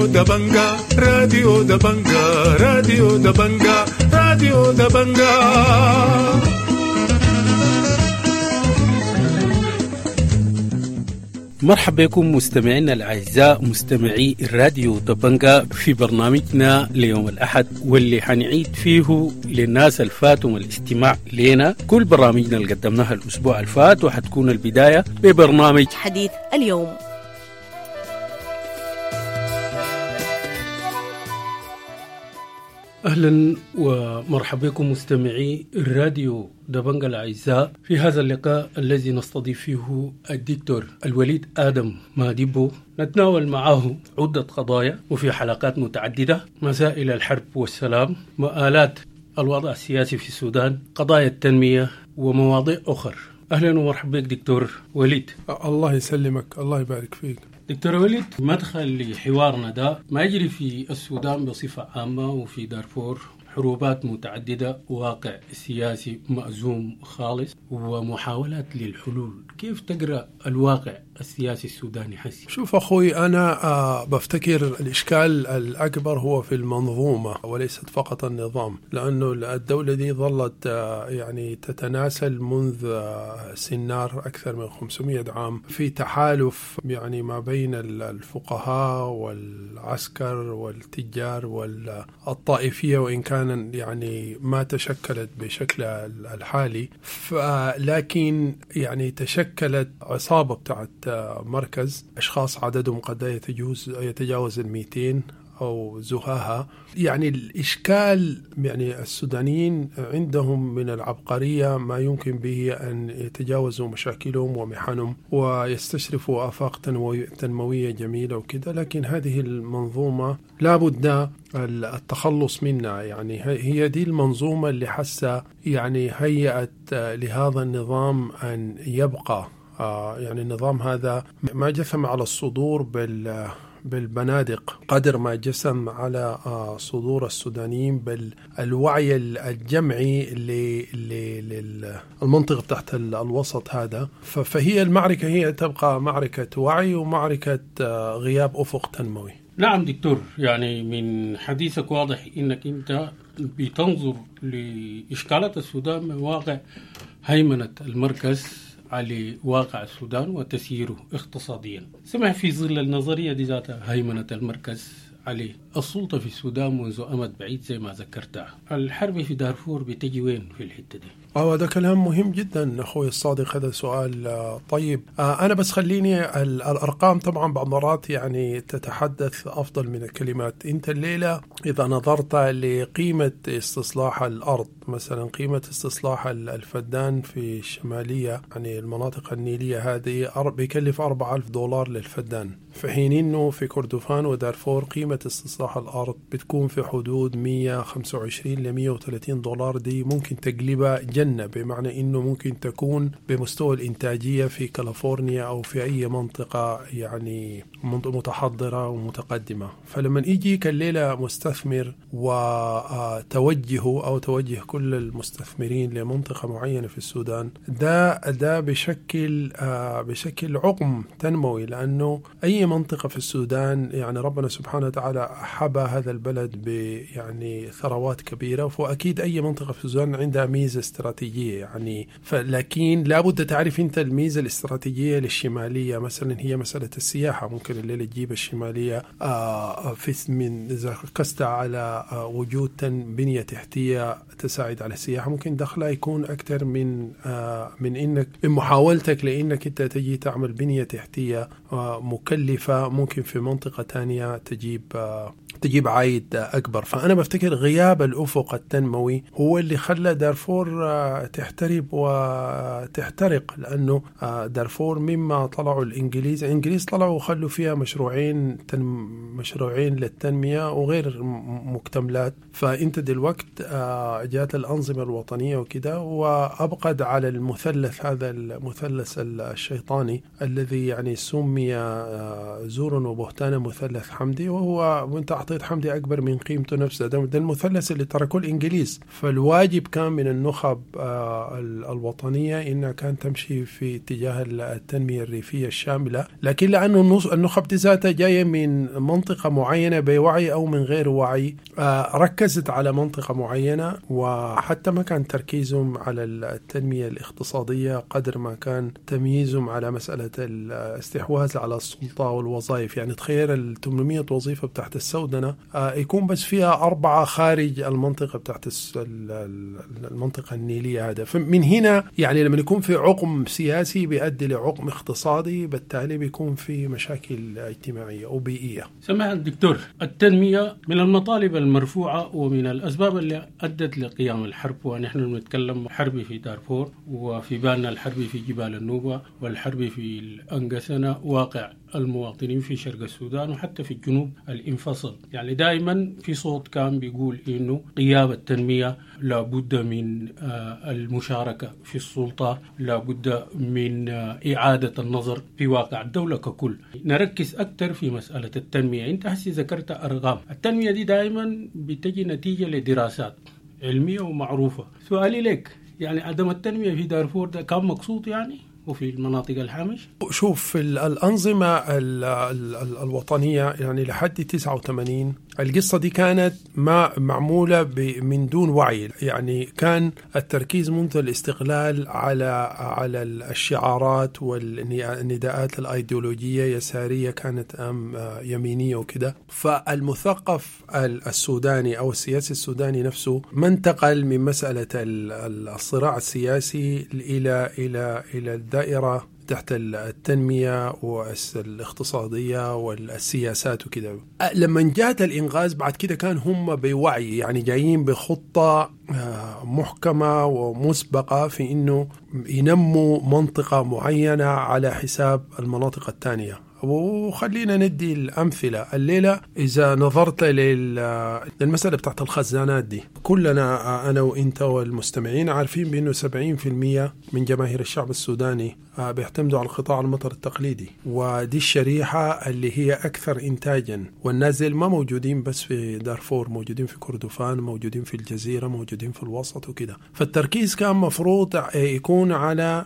راديو دبنجا راديو دبنجا راديو دبنجا راديو دبنجا. مرحبا بكم مستمعينا الأعزاء مستمعي الراديو دبنجا في برنامجنا ليوم الأحد، واللي حنعيد فيه للناس الفاتهم الاستماع لنا كل برامجنا اللي قدمناها الأسبوع الفات، وحتكون البداية ببرنامج حديث اليوم. أهلا ومرحبا بكم مستمعي الراديو دبنجا الأعزاء في هذا اللقاء الذي نستضيف فيه الدكتور الوليد آدم ماديبو. نتناول معه عدة قضايا وفي حلقات متعددة: مسائل الحرب والسلام، مآلات الوضع السياسي في السودان، قضايا التنمية ومواضيع أخرى. أهلا ومرحبا بك دكتور وليد. الله يسلمك، الله يبارك فيك. دكتور وليد، مدخل لحوارنا ده ما يجري في السودان بصفة عامة وفي دارفور حروبات متعددة، واقع سياسي مأزوم خالص ومحاولات للحلول. كيف تقرأ الواقع السياسي السوداني حسي؟ شوف أخوي، أنا بفتكر الإشكال الأكبر هو في المنظومة وليست فقط النظام، لأنه الدولة دي ظلت يعني تتناسل منذ سنار أكثر من 500 عام في تحالف يعني ما بين الفقهاء والعسكر والتجار والطائفية، وإن كان يعني ما تشكلت بشكل الحالي، لكن يعني تشكلت عصابة بتاعت مركز أشخاص عددهم قد يتجاوز 200 أو زهاها. يعني الإشكال يعني السودانيين عندهم من العبقرية ما يمكن به أن يتجاوزوا مشاكلهم ومحنهم ويستشرفوا آفاق تنموية جميلة وكذا، لكن هذه المنظومة لا بد التخلص منها. يعني هي دي المنظومة اللي حسا يعني هيئت لهذا النظام أن يبقى. يعني النظام هذا ما جثم على الصدور بالبنادق قدر ما جسم على صدور السودانيين بالوعي الجمعي للمنطقة تحت الوسط هذا. فهي المعركة هي تبقى معركة وعي ومعركة غياب أفق تنموي. نعم دكتور، يعني من حديثك واضح إنك أنت بتنظر لإشكالات السودان من واقع هيمنة المركز على واقع السودان وتسييره اقتصاديا. سمع في ظل النظرية دي ذاتها هيمنة المركز على السلطة في السودان منذ أمد بعيد زي ما ذكرتها. الحرب في دارفور بتجي وين في الحتة دي؟ هذا كلام مهم جدا أخوي الصادق، هذا سؤال طيب. أنا بس خليني الأرقام طبعا بعض مرات يعني تتحدث أفضل من الكلمات. أنت الليلة إذا نظرت لقيمة استصلاح الأرض، مثلا قيمة استصلاح الفدان في الشمالية يعني المناطق النيلية هذه بيكلف $4,000 للفدان، في حين أنه في كردفان ودارفور قيمة استصلاح الأرض بتكون في حدود $125 ل $130. دي ممكن تقلبها جنة، بمعنى أنه ممكن تكون بمستوى الإنتاجية في كاليفورنيا أو في أي منطقة يعني متحضرة ومتقدمة. فلما يجيك الليلة مستثمر وتوجهه أو توجه كل المستثمرين لمنطقة معينة في السودان، ده بشكل عقم تنموي، لأنه أي منطقة في السودان يعني ربنا سبحانه وتعالى حبى هذا البلد يعني ثروات كبيرة، وأكيد أي منطقة في السودان عندها ميزة استراتيجية يعني. لكن لابد تعرف أنت الميزة الاستراتيجية للشمالية مثلا هي مسألة السياحة. ممكن الليلة تجيب الشمالية من إذا ركزت على وجود بنية تحتية تساعد على السياحة، ممكن دخلها يكون أكثر من إنك من محاولتك لأنك أنت تجي تعمل بنية تحتية مكلفة ممكن في منطقة تانية تجيب عائد أكبر. فأنا بفتكر غياب الأفق التنموي هو اللي خلى دارفور تحترب وتحترق، لأنه دارفور مما طلعوا الإنجليز طلعوا وخلوا فيها مشروعين للتنمية وغير مكتملات. فأنت دلوقت جاءت الأنظمة الوطنية وكده وأبقد على المثلث هذا، المثلث الشيطاني الذي يعني سمي زورا وبهتانا مثلث حمدي، وهو وانت أعطيت حمدي أكبر من قيمته نفسه. ده المثلث اللي تركه الإنجليز. فالواجب كان من النخب الوطنية إنها كانت تمشي في اتجاه التنمية الريفية الشاملة، لكن لأنه النخب دي ذاتها جاية من منطقة معينة بوعي أو من غير وعي، ركزت على منطقة معينة، وحتى ما كان تركيزهم على التنمية الاقتصادية قدر ما كان تمييزهم على مسألة الاستحواذ على السلطة والوظائف. يعني تخيل 800 وظيفة بتاعت السودنة يكون بس فيها 4 خارج المنطقة بتاعت المنطقة النيلية. هذا من هنا يعني لما يكون في عقم سياسي بيؤدي لعقم اقتصادي، بالتالي بيكون في مشاكل اجتماعية أو بيئية. سماحة الدكتور، التنمية من المطالب المرفوعة ومن الأسباب اللي أدت لقيام الحرب، ونحن نتكلم حرب في دارفور، وفي بالنا الحرب في جبال النوبة، والحرب في الأنقسنة، واقع المواطنين في شرق السودان وحتى في الجنوب الانفصل. يعني دائما في صوت كان بيقول إنه غياب التنمية لابد من المشاركة في السلطة، لابد من إعادة النظر في واقع الدولة ككل. نركز أكثر في مسألة التنمية. أنت هسي ذكرت أرقام التنمية دي، دائما بتجي نتيجة لدراسات علمية ومعروفة. سؤالي لك، يعني عدم التنمية في دارفور ده كان مقصود يعني وفي المناطق الهامش؟ شوف الأنظمة الوطنية يعني لحد 89 القصة دي كانت معمولة من دون وعي. يعني كان التركيز منذ الاستقلال على الشعارات والنداءات الأيديولوجية يسارية، كانت يمينية وكده. فالمثقف السوداني أو السياسي السوداني نفسه ما انتقل من مسألة الصراع السياسي إلى الدائرة تحت التنمية والاقتصادية والسياسات وكده. لما جاءت الإنغاز بعد كده كان هم بوعي، يعني جايين بخطة محكمة ومسبقة في إنه ينموا منطقة معينة على حساب المناطق الثانية. وخلينا ندي الأمثلة الليلة. إذا نظرت للمسألة بتاعت الخزانات دي، كلنا أنا وإنت والمستمعين عارفين بأنه 70% من جماهير الشعب السوداني بيعتمدوا على القطاع المطر التقليدي، ودي الشريحة اللي هي أكثر إنتاجا. والناس ما موجودين بس في دارفور، موجودين في كردفان، موجودين في الجزيرة، موجودين في الوسط وكده. فالتركيز كان مفروض يكون على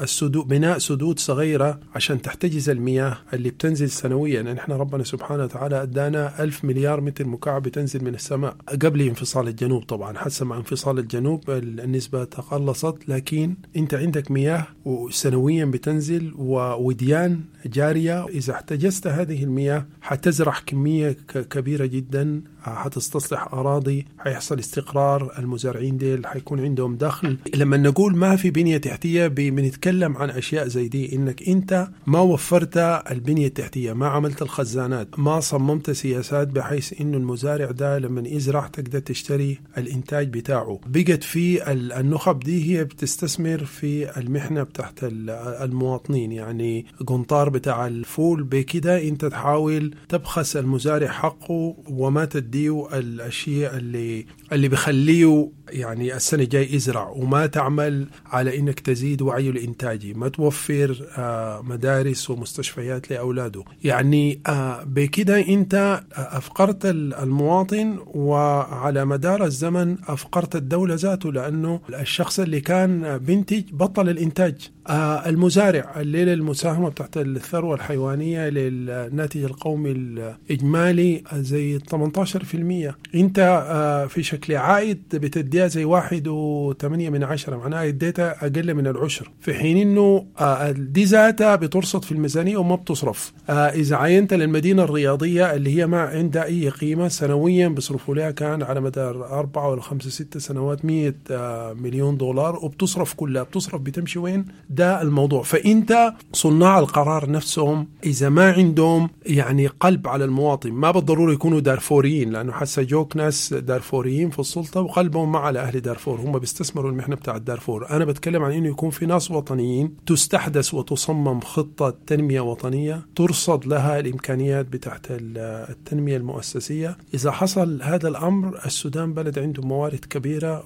بناء سدود صغيرة عشان تحتجز المياه اللي بتنزل سنويا. يعني احنا ربنا سبحانه وتعالى ادانا 1000 مليار متر مكعب بتنزل من السماء قبل انفصال الجنوب. طبعا حسب مع انفصال الجنوب النسبة تقلصت، لكن انت عندك مياه سنويا بتنزل ووديان جارية. إذا احتجزت هذه المياه حتزرع كمية كبيرة جدا، حتستصلح أراضي، حيحصل استقرار، المزارعين ديل حيكون عندهم دخل. لما نقول ما في بنية تحتية بنتكلم عن أشياء زي دي، إنك أنت ما وفرت البنية التحتية، ما عملت الخزانات، ما صممت سياسات بحيث إنه المزارع ده لما يزرع تقدر تشتري الإنتاج بتاعه. بقت في النخب دي هي بتستثمر في المحنة بتاعت المواطنين. يعني قنطار بتاع الفول بكده أنت تحاول تبخس المزارع حقه وما تديه الأشياء اللي بيخليه يعني السنة الجاي يزرع، وما تعمل على إنك تزيد وعيه الإنتاجي، ما توفر مدارس ومستشفيات لأولاده. يعني بكده أنت أفقرت المواطن، وعلى مدار الزمن أفقرت الدولة ذاته، لأنه الشخص اللي كان بنتج بطل الإنتاج. المزارع الليلة المساهمة بتاعت الثروة الحيوانية للناتج القومي الإجمالي زي 18%. أنت في شكل عائد بتديها زي 1.8، معناها اديتها أقل من العشر، في حين إنه دي ذاتها بترصد في الميزانية وما بتصرف. إذا عينت للمدينة الرياضية اللي هي ما عندها أي قيمة، سنويا بيصرفوا لها كان على مدار 4 ولا 5 6 سنوات 100 مليون دولار، وبتصرف كلها. بتصرف بتمشي وين؟ ده الموضوع. فأنت صناع القرار نفسهم إذا ما عندهم يعني قلب على المواطن، ما بالضرورة يكونوا دارفوريين، لأنه حتى جوك ناس دارفوريين قاعدين في السلطة وقلبهم مع على أهل دارفور، هم بيستثمروا المحنة بتاع دارفور. أنا بتكلم عن إنه يكون في ناس وطنيين تستحدث وتصمم خطة تنمية وطنية ترصد لها الإمكانيات بتاعت التنمية المؤسسية. إذا حصل هذا الأمر، السودان بلد عنده موارد كبيرة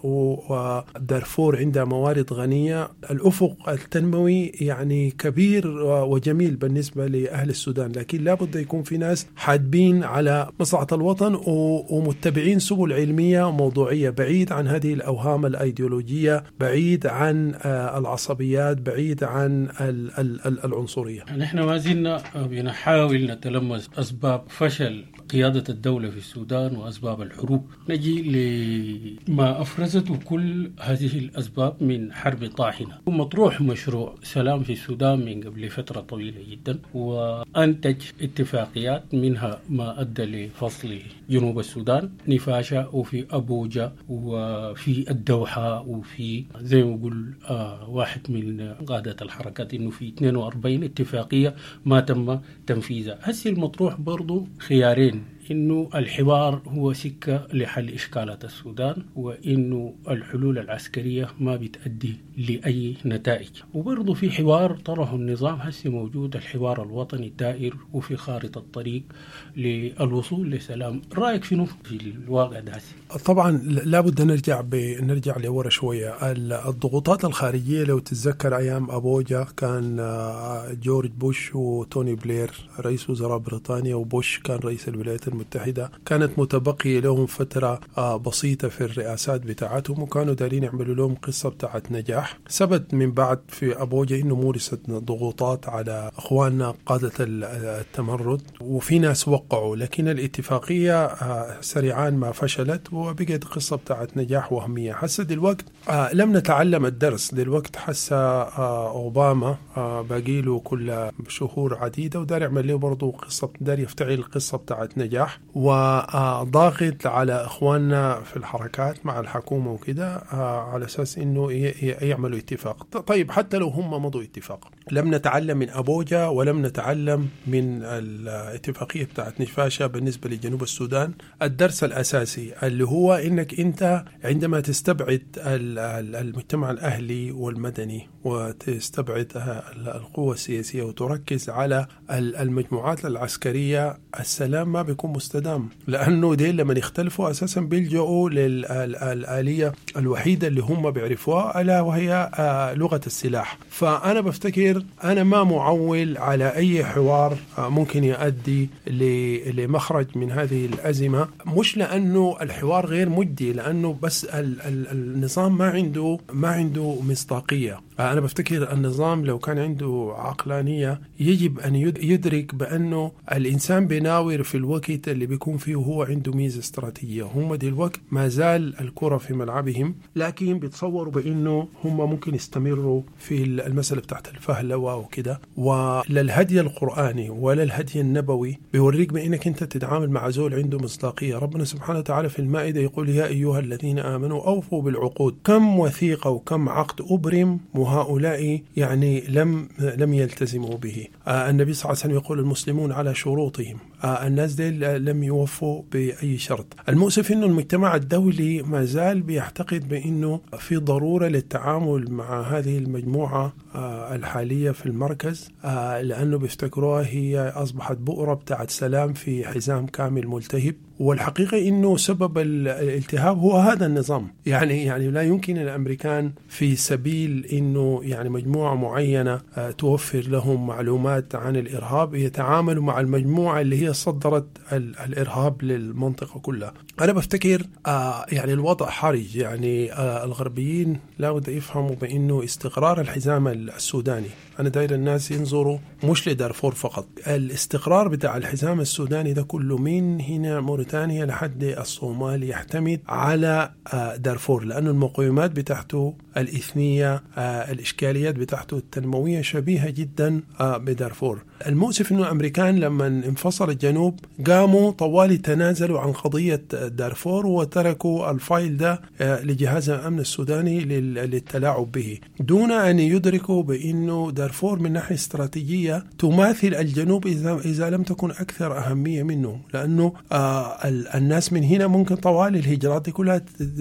ودارفور عندها موارد غنية، الأفق التنموي يعني كبير وجميل بالنسبة لأهل السودان، لكن لابد يكون في ناس حادبين على مصلحة الوطن ومتبعين سبل علمية وموضوعية، بعيد عن هذه الأوهام الأيديولوجية، بعيد عن العصبيات، بعيد عن العنصرية. نحن ما زلنا بنحاول نتلمس أسباب فشل قيادة الدولة في السودان وأسباب الحروب. نجي لما أفرزته كل هذه الأسباب من حرب طاحنة. مطروح مشروع سلام في السودان من قبل فترة طويلة جدا، وأنتج اتفاقيات منها ما أدى لفصل جنوب السودان، نفاشة وفي أبوجا وفي الدوحة وفي زي ما يقول واحد من قادة الحركات إنه في 42 اتفاقية ما تم تنفيذها. هسي المطروح برضو خيارين، إنه الحوار هو سكة لحل إشكالات السودان، وإنه الحلول العسكرية ما بتأدي لأي نتائج. وبرضو في حوار طرحه النظام هسي موجود، الحوار الوطني الدائر وفي خارطة الطريق للوصول لسلام. رأيك شنو في الواقع ده هسي؟ طبعا لابد نرجع لورا شوية. الضغوطات الخارجية لو تتذكر أيام أبوجا كان جورج بوش وتوني بلير رئيس وزراء بريطانيا، وبوش كان رئيس الولايات المتحدة، كانت متبقية لهم فترة بسيطة في الرئاسات بتاعتهم، وكانوا دارين يعملوا لهم قصة بتاعت نجاح. ثبت من بعد في أبوجا إنه مورست ضغوطات على أخواننا قادة التمرد، وفي ناس وقعوا، لكن الاتفاقية سريعان ما فشلت وبقت قصة بتاعت نجاح وهمية. حسا دلوقت لم نتعلم الدرس، دلوقت حسا أوباما باقيله كل شهور عديدة ودار يعمل له برضو قصة، دار يفتعل القصة بتاعت نجاح وضاغط على اخواننا في الحركات مع الحكومه وكده على اساس انه يعملوا اتفاق. طيب حتى لو هم مضوا اتفاق، لم نتعلم من ابوجا ولم نتعلم من الاتفاقيه بتاعت نفاشة بالنسبه لجنوب السودان. الدرس الاساسي اللي هو انك انت عندما تستبعد المجتمع الاهلي والمدني وتستبعد القوى السياسيه وتركز على المجموعات العسكريه، السلام ما بيكون مستدام، لأنه دي لما يختلفوا أساسا بيلجأوا للآلية الوحيدة اللي هم بيعرفوها، ألا وهي لغة السلاح. فأنا بفتكر أنا ما معول على أي حوار ممكن يؤدي لمخرج من هذه الأزمة، مش لأنه الحوار غير مجدي، لأنه بس النظام ما عنده مصداقية. أنا بفتكر النظام لو كان عنده عقلانية يجب أن يدرك بأنه الإنسان بيناور في الوقت اللي بيكون فيه هو عنده ميزة استراتيجية. هم دي الوقت ما زال الكرة في ملعبهم، لكن بيتصوروا بأنه هم ممكن يستمروا في المسألة بتاعت الفهلوة وكده، ولا الهدي القرآني ولا الهدي النبوي بيوريك بأنك أنت تتعامل مع زول عنده مصداقية. ربنا سبحانه وتعالى في المائدة يقول: يا أيها الذين آمنوا أوفوا بالعقود. كم وثيقة وكم عقد أبرم وهؤلاء يعني لم يلتزموا به. النبي صلى الله عليه وسلم يقول: المسلمون على شروطهم. الناس دي لم يوفوا بأي شرط. المؤسف إنه المجتمع الدولي ما زال بيعتقد بأنه في ضرورة للتعامل مع هذه المجموعة الحالية في المركز، لأنه بيفتكروها هي أصبحت بؤرة بتاعت سلام في حزام كامل ملتهب. والحقيقة إنه سبب الالتهاب هو هذا النظام. يعني لا يمكن الأمريكان في سبيل إنه يعني مجموعة معينة توفر لهم معلومات عن الإرهاب يتعاملوا مع المجموعة اللي هي صدرت الإرهاب للمنطقة كلها. أنا بفتكر يعني الوضع حرج. يعني الغربيين لا بد يفهموا بأنه استقرار الحزام السوداني، أنا داير الناس ينظروا مش لدارفور فقط، الاستقرار بتاع الحزام السوداني ده كله من هنا موريتانيا لحد الصومال يعتمد على دارفور، لأن المقومات بتاعته الإثنية، الإشكاليات بتاعته التنموية شبيهة جدا بدارفور. المؤسف إنه الأمريكان لما انفصل الجنوب قاموا طوالي تنازلوا عن قضية دارفور وتركوا الفايل ده لجهاز الأمن السوداني للتلاعب به، دون أن يدركوا بأنه دارفور من ناحية استراتيجية تماثل الجنوب إذا لم تكن أكثر أهمية منه، لأنه الناس من هنا ممكن طوال الهجرات كلها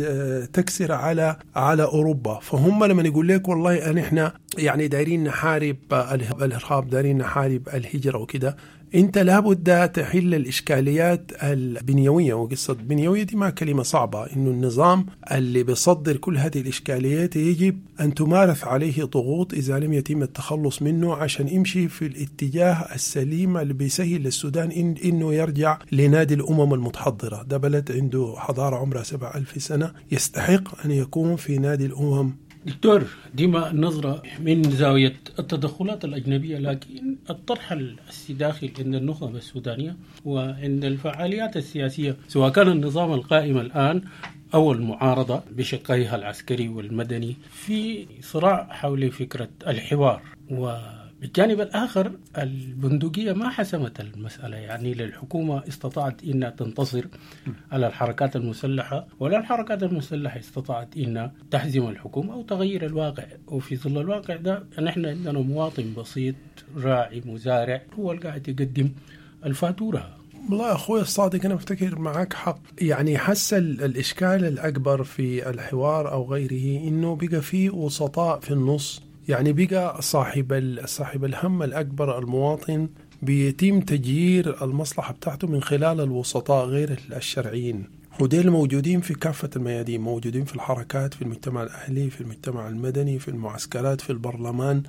تكسر على أوروبا. فهم لما يقول لك والله إحنا يعني دايرين نحارب الإرهاب، دايرين نحارب الهجرة وكده، انت لابد تحل الاشكاليات البنيويه. وقصه بنيويه دي ما كلمه صعبه، انه النظام اللي بيصدر كل هذه الاشكاليات يجب ان تمارس عليه ضغوط اذا لم يتم التخلص منه عشان يمشي في الاتجاه السليم اللي بيسهل للسودان انه يرجع لنادي الامم المتحضره. ده بلد عنده حضاره عمرها 7000 سنه، يستحق ان يكون في نادي الامم. دكتور، ديما النظرة من زاوية التدخلات الأجنبية، لكن الطرح الداخلي عند النخبة السودانية وعند الفعاليات السياسية، سواء كان النظام القائم الآن أو المعارضة بشقيها العسكري والمدني، في صراع حول فكرة الحوار. بالجانب الآخر البندقية ما حسمت المسألة، يعني للحكومة استطاعت إنها تنتصر على الحركات المسلحة، ولا الحركات المسلحة استطاعت إنها تحزم الحكومة أو تغير الواقع. وفي ظل الواقع ده نحن عندنا مواطن بسيط راعي مزارع هو اللي قاعد يقدم الفاتورة. والله أخوي الصادق أنا أفتكر معك حق، يعني حس الإشكال الأكبر في الحوار أو غيره إنه بقى فيه وسطاء في النص، يعني بقى صاحب الهم الأكبر المواطن بيتم تجيير المصلحة بتاعته من خلال الوسطاء غير الشرعيين، وديل موجودين في كافة الميادين، موجودين في الحركات، في المجتمع الأهلي، في المجتمع المدني، في المعسكرات، في البرلمان.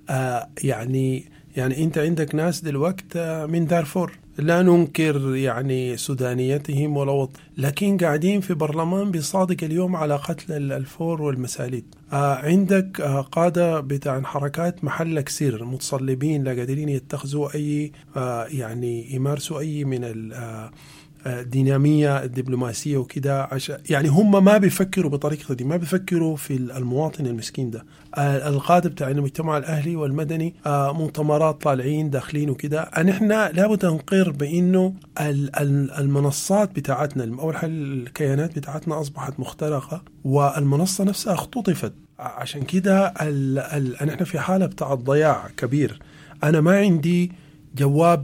يعني أنت عندك ناس دلوقت من دارفور، لا ننكر يعني سودانيتهم ولا لكن قاعدين في برلمان بيصادق اليوم على قتل الفور والمساليد. عندك قادة بتاع حركات محلك سر متصلبين لا قادرين يتخذوا أي يعني يمارسوا أي من الدينامية الدبلوماسية وكده، يعني هم ما بيفكروا بطريقة دي، ما بيفكروا في المواطن المسكين ده. القادة بتاع المجتمع الأهلي والمدني مؤتمرات طالعين داخلين وكده. نحن لابد نقر بأنه المنصات بتاعتنا أول حاجة الكيانات بتاعتنا أصبحت مخترقة، والمنصة نفسها اختطفت. عشان كده نحن في حالة بتاع الضياع كبير. أنا ما عندي جواب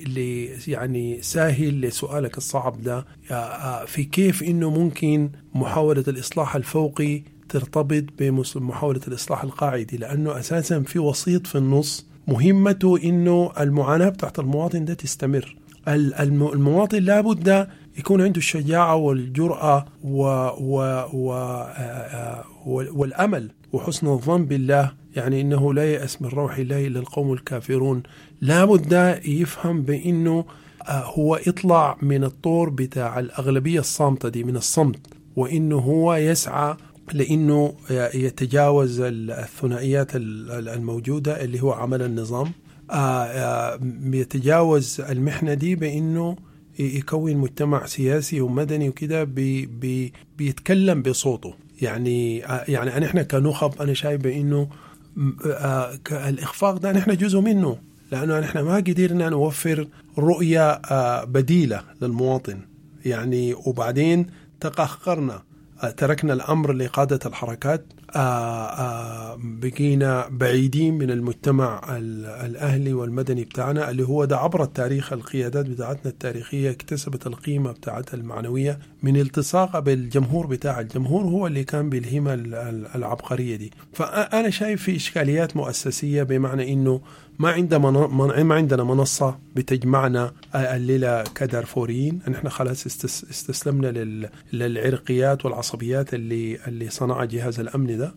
يعني ساهل لسؤالك الصعب ده، في كيف إنه ممكن محاولة الإصلاح الفوقي ترتبط بمحاولة الإصلاح القاعدي، لأنه أساسا في وسيط في النص مهمته إنه المعاناة بتاعت المواطن ده تستمر. المواطن لابد يكون عنده الشجاعة والجرأة والأمل وحسن الظن بالله، يعني إنه لا يأس من روح الله إلا القوم الكافرون. لابد يفهم بأنه هو يطلع من الطور بتاع الأغلبية الصامتة دي، من الصمت، وإنه هو يسعى لأنه يتجاوز الثنائيات الموجودة اللي هو عمل النظام، يتجاوز المحنة دي بأنه يكون مجتمع سياسي ومدني وكده بيتكلم بصوته. يعني احنا كنخب أنا شايف بأنه الإخفاق ده نحن جزء منه، لأنه نحن ما قدرنا نوفر رؤية بديلة للمواطن، يعني وبعدين تقهقرنا، تركنا الأمر لقادة الحركات، بقينا بعيدين من المجتمع الأهلي والمدني بتاعنا اللي هو ده عبر التاريخ. القيادات بتاعتنا التاريخية اكتسبت القيمة بتاعتها المعنوية من التصاق بالجمهور بتاع الجمهور، هو اللي كان بيلهمها العبقرية دي. فأنا شايف في إشكاليات مؤسسية، بمعنى إنه ما عندنا منصة بتجمعنا الليلة كدارفوريين. نحن خلاص استسلمنا للعرقيات والعصبيات اللي صنع جهاز الأمن ده،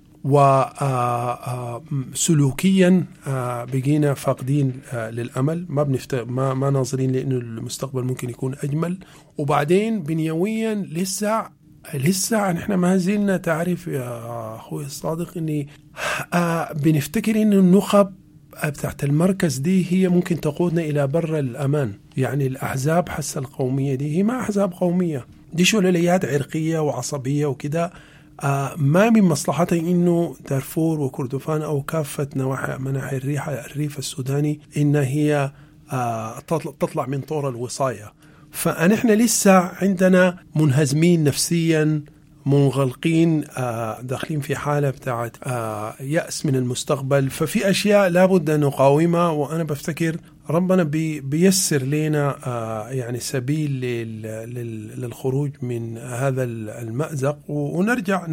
وسلوكيا بقينا فاقدين للأمل، ما ناظرين لأنه المستقبل ممكن يكون أجمل. وبعدين بنيويا لسه نحن ما زلنا، تعرف يا أخوي الصادق، إني بنفتكر إن النخب بتاعت المركز دي هي ممكن تقودنا إلى بر الأمان. يعني الأحزاب القومية دي هي ما أحزاب قومية، دي شلاليات عرقية وعصبية وكده. ما من مصلحته إنه دارفور وكردفان أو كافة مناحي الريف السوداني إن هي تطلع من طور الوصاية. فنحن لسه عندنا منهزمين نفسيا، منغلقين، داخلين في حالة بتاعت يأس من المستقبل. ففي أشياء لابد أن نقاومها، وأنا بفتكر ربنا بيسر لنا يعني سبيل للخروج من هذا المأزق ونرجع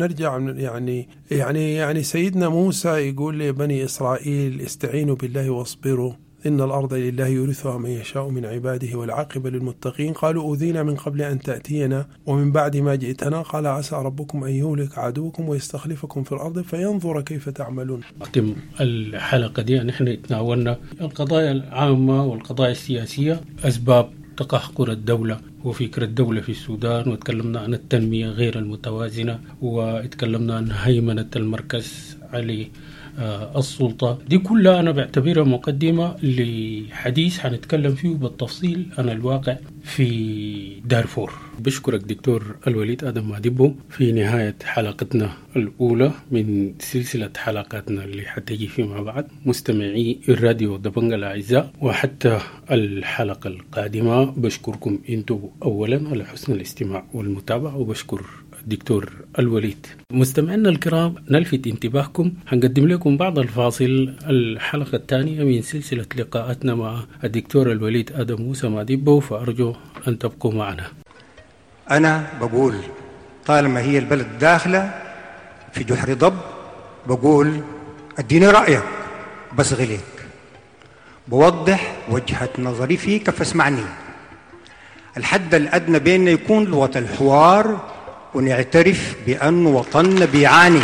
يعني سيدنا موسى يقول لبني إسرائيل استعينوا بالله واصبروا إن الأرض لله يورثها من يشاء من عباده والعاقبة للمتقين. قالوا أوذينا من قبل أن تأتينا ومن بعد ما جئتنا قال عسى ربكم أن يهلك عدوكم ويستخلفكم في الأرض فينظر كيف تعملون. أختم الحلقة دي نحن تناولنا القضايا العامة والقضايا السياسية، أسباب تقهقر الدولة وفكرة الدولة في السودان، وتكلمنا عن التنمية غير المتوازنة، وتكلمنا عن هيمنة المركز عليه السلطة. دي كلها أنا بعتبرها مقدمة لحديث هنتكلم فيه بالتفصيل عن الواقع في دارفور. بشكرك دكتور الوليد آدم ماديبو في نهاية حلقتنا الأولى من سلسلة حلقاتنا اللي حتجي فيما بعد. مستمعي الراديو دبنجة الأعزاء، وحتى الحلقة القادمة بشكركم أنتم أولا على حسن الاستماع والمتابعة، وبشكر الدكتور الوليد. مستمعينا الكرام، نلفت انتباهكم هنقدم لكم بعض الفاصل الحلقة الثانية من سلسلة لقاءاتنا مع الدكتور الوليد آدم موسى ماديبو، فأرجو أن تبقوا معنا. أنا بقول طالما هي البلد داخلة في جحر ضب، بقول اديني رأيك بس غليك، بوضح وجهة نظري فيك فاسمعني. الحد الأدنى بيننا يكون لغة الحوار، ونعترف بأن وطننا بيعاني.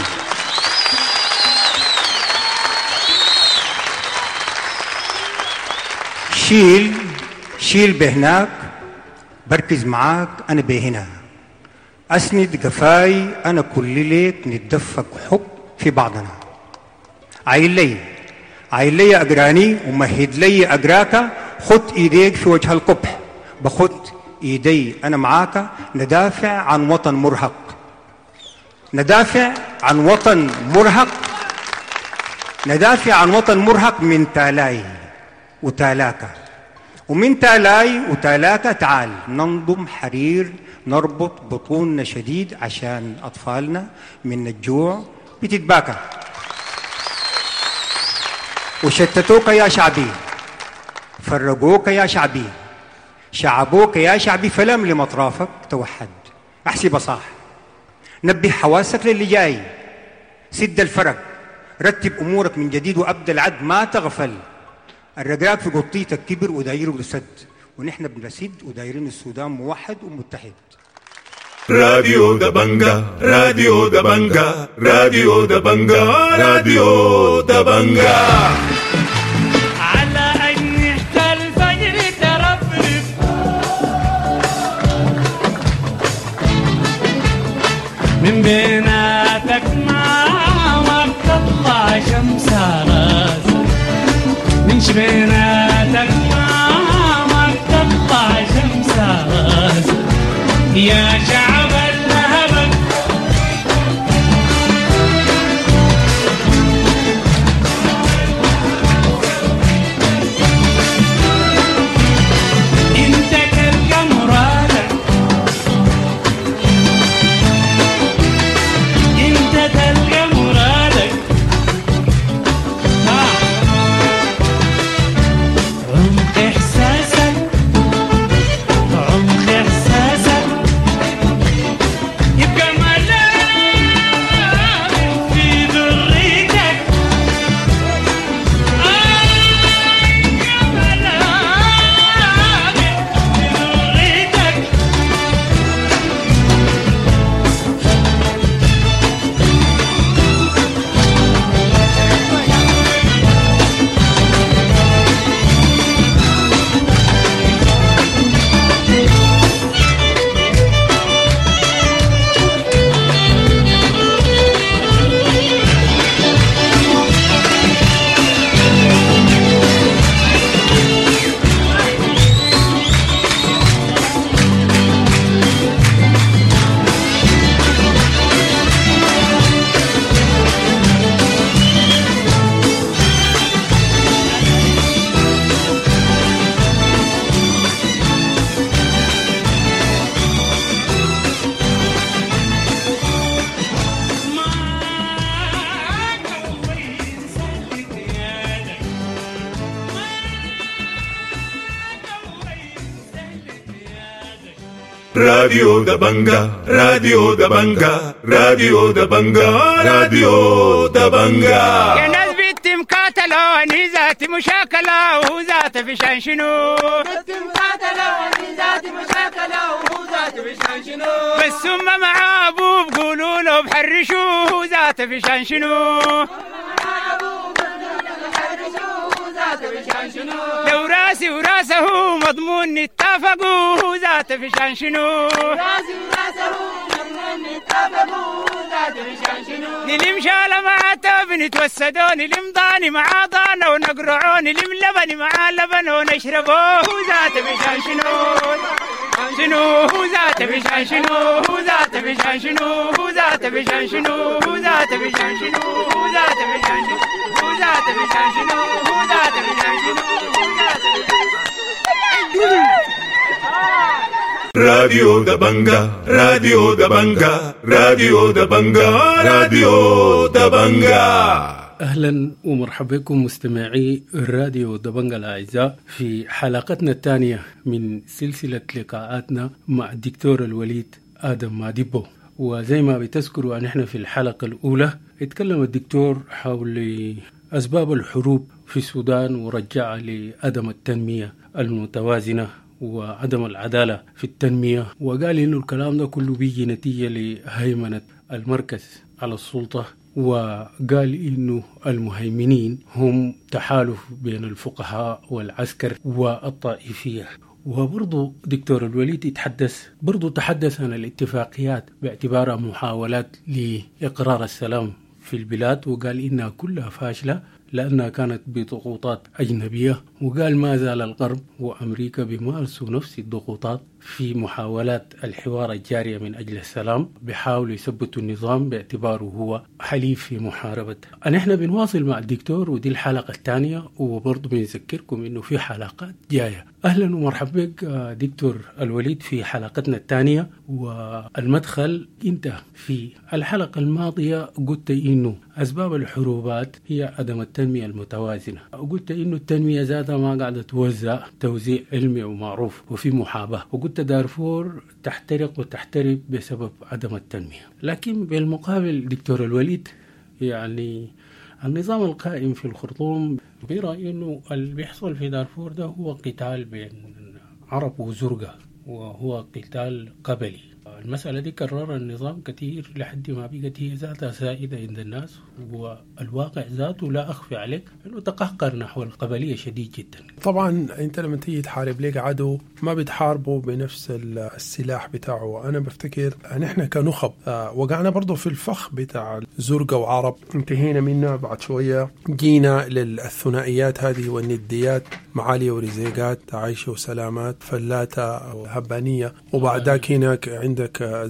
شيل بهناك، بركز معاك أنا بهنا، أسند قفاي أنا كل ليك، نتدفق حب في بعضنا. عايل لي أقراني ومهد لي أقراك، خد إيديك في وجه القبح، بخد إيدي أنا معاك، ندافع عن وطن مرهق، ندافع عن وطن مرهق من تالاي وتالاكا، ومن تالاي وتالاكا تعال ننضم حرير، نربط بطوننا شديد عشان أطفالنا من الجوع بتتباكى. وشتتوك يا شعبي، فرقوك يا شعبي، شعبوك يا شعبي، فلم لمطرافك توحد. احسب صح، نبه حواسك للي جاي، سد الفرق، رتب أمورك من جديد وأبدأ العد، ما تغفل. الرقاق في قطيتك كبر ودايره بسد، ونحن بنسد ودايرين السودان موحد ومتحد. راديو دبنجة، راديو دبنجة، راديو دبنجة، راديو دبنجة. من بيناتك ما بتطلع شمس راس، من بيناتك ما بتطلع شمس راس، يا شعب الهبك انت تلقى مرادك، تلقى مرادك. عمق إحساسك راديو دبنجا راديو دبنجا راديو دبنجا راديو دبنجا. يا ناس بنتي مقاتلة واني ذاتي مشاكلة وهو ذاتي بشان شنو. بنتي مقاتلة واني ذاتي مشاكلة وهو ذاتي بشان شنو. بس هم مع ابوه بقولوا له بحرشوه وهو ذاتي بشان شنو. لو راسي وراسه مضمون نتفقوا هو ذاته في شان شنو. راسي وراسه مضمون نتفقوا هو ذاته في شان شنو. نلم شالة مع توب نتوسدوا نلم ضاني مع ضانة ونقرعوا نلم لبني مع لبن ونشربوا هو ذاته في شان شنو. شنو هو ذاته في شان شنو. هو ذاته في شان شنو. هو ذاته في شان شنو. هو ذاته في شان شنو. هو ذاته في شان شنو. هو ذاته في شان شنو. هو ذاته في شان شنو. راديو دبنجا راديو دبنجا راديو دبنجا راديو دبنجا. أهلا ومرحبا بكم مستمعي راديو دبنجا الأعزاء في حلقتنا الثانية من سلسلة لقاءاتنا مع الدكتور الوليد آدم ماديبو. وزي ما بتذكروا أن احنا في الحلقة الأولى اتكلم الدكتور حول أسباب الحروب في السودان ورجع لعدم التنمية المتوازنة وعدم العدالة في التنمية، وقال إنه الكلام ده كله بيجي نتيجة لهيمنة المركز على السلطة، وقال إنه المهيمنين هم تحالف بين الفقهاء والعسكر والطائفية. وبرضو دكتور الوليد تحدث عن الاتفاقيات باعتبارها محاولات لإقرار السلام في البلاد، وقال إنها كلها فاشلة لأنها كانت بضغوطات أجنبية، وقال ما زال الغرب وأمريكا بيمارسوا نفس الضغوطات في محاولات الحوار الجارية من أجل السلام، بيحاولوا يثبتوا النظام باعتباره هو حليف في محاربته. نحن بنواصل مع الدكتور ودي الحلقة الثانية، وبرضو بنذكركم إنه في حلقات جاية. أهلا ومرحبا بك دكتور الوليد في حلقتنا الثانية. والمدخل أنت في الحلقة الماضية قلت إنه أسباب الحروبات هي عدم التنمية المتوازنة، وقلت إنه التنمية ذاتها ما قاعدة توزيع علمي ومعروف وفي محاباة، وقلت دارفور تحترق وتحترب بسبب عدم التنمية. لكن بالمقابل دكتور الوليد يعني النظام القائم في الخرطوم برأي إنه اللي بيحصل في دارفور ده هو قتال بين عرب وزرقة، وهو قتال قبلي. المسألة دي كرر النظام كثير لحد ما بقت هي ذاتها سائدة عند الناس، والواقع ذاته لا أخفي عليك أنه تقهقر نحو القبلية شديد جدا. طبعا أنت لما تيجي تحارب لك عدو ما بتحاربه بنفس السلاح بتاعه. أنا بفتكر أن إحنا كنخب وقعنا برضو في الفخ بتاع زرقة وعرب، انتهينا منه بعد شوية جينا للثنائيات هذه والنديات معالية ورزيقات، عايشة وسلامات، فلاتة وهبانية، وبعدك هناك عندك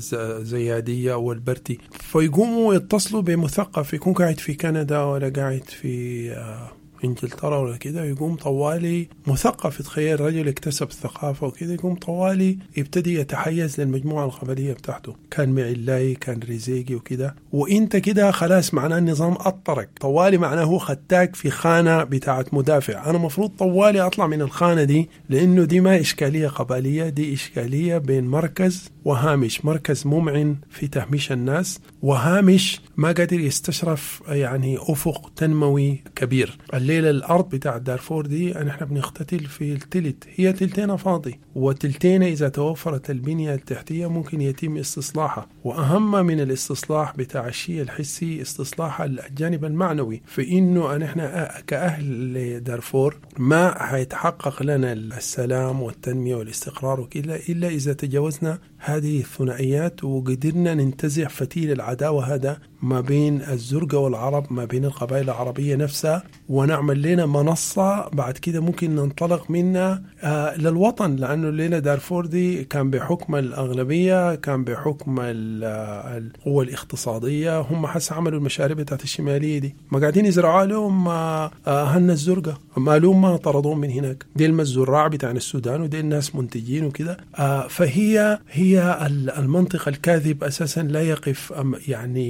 زيادية والبرتي. فيقوموا يتصلوا بمثقف يكون قاعد في كندا ولا قاعد في انجلترا ولا كده، يقوم طوالي مثقف، يتخيل رجل اكتسب الثقافة وكده، يقوم طوالي يبتدي يتحيز للمجموعة القبلية بتاعته، كان معلاي كان رزيقي وكده، وانت كده خلاص معناه النظام أطرق طوالي، معناه هو خدتك في خانة بتاعت مدافع. انا مفروض طوالي اطلع من الخانة دي، لانه دي ما اشكالية قبلية، دي اشكالية بين مركز وهامش، مركز ممعن في تهميش الناس، وهامش ما قادر يستشرف يعني أفق تنموي كبير. الليلة الأرض بتاع دارفور دي نحن بنختتل في التلت، هي تلتين فاضي، وتلتين إذا توفرت البنية التحتية ممكن يتم استصلاحها. وأهم من الاستصلاح بتاع الشيء الحسي استصلاح الجانب المعنوي، في إنه نحن كأهل دارفور ما هيتحقق لنا السلام والتنمية والاستقرار وكذا إلا إذا تجاوزنا هذه الثنائيات وقدرنا ننتزع فتيل العداوة هذا ما بين الزرقة والعرب، ما بين القبائل العربية نفسها، ونعمل لنا منصة بعد كده ممكن ننطلق منها للوطن. لأنه الليلة دارفور دي كان بحكم الأغلبية، كان بحكم القوة الاقتصادية، هم حس عملوا المشاريع بتاعت الشمالية دي، ما قاعدين يزرعوا لهم هن الزرقة، ما لهم ما طردوهم من هناك، دي الزراع بتاع السودان ودي الناس منتجين وكده. فهي المنطق الكاذب أساسا لا يقف، يعني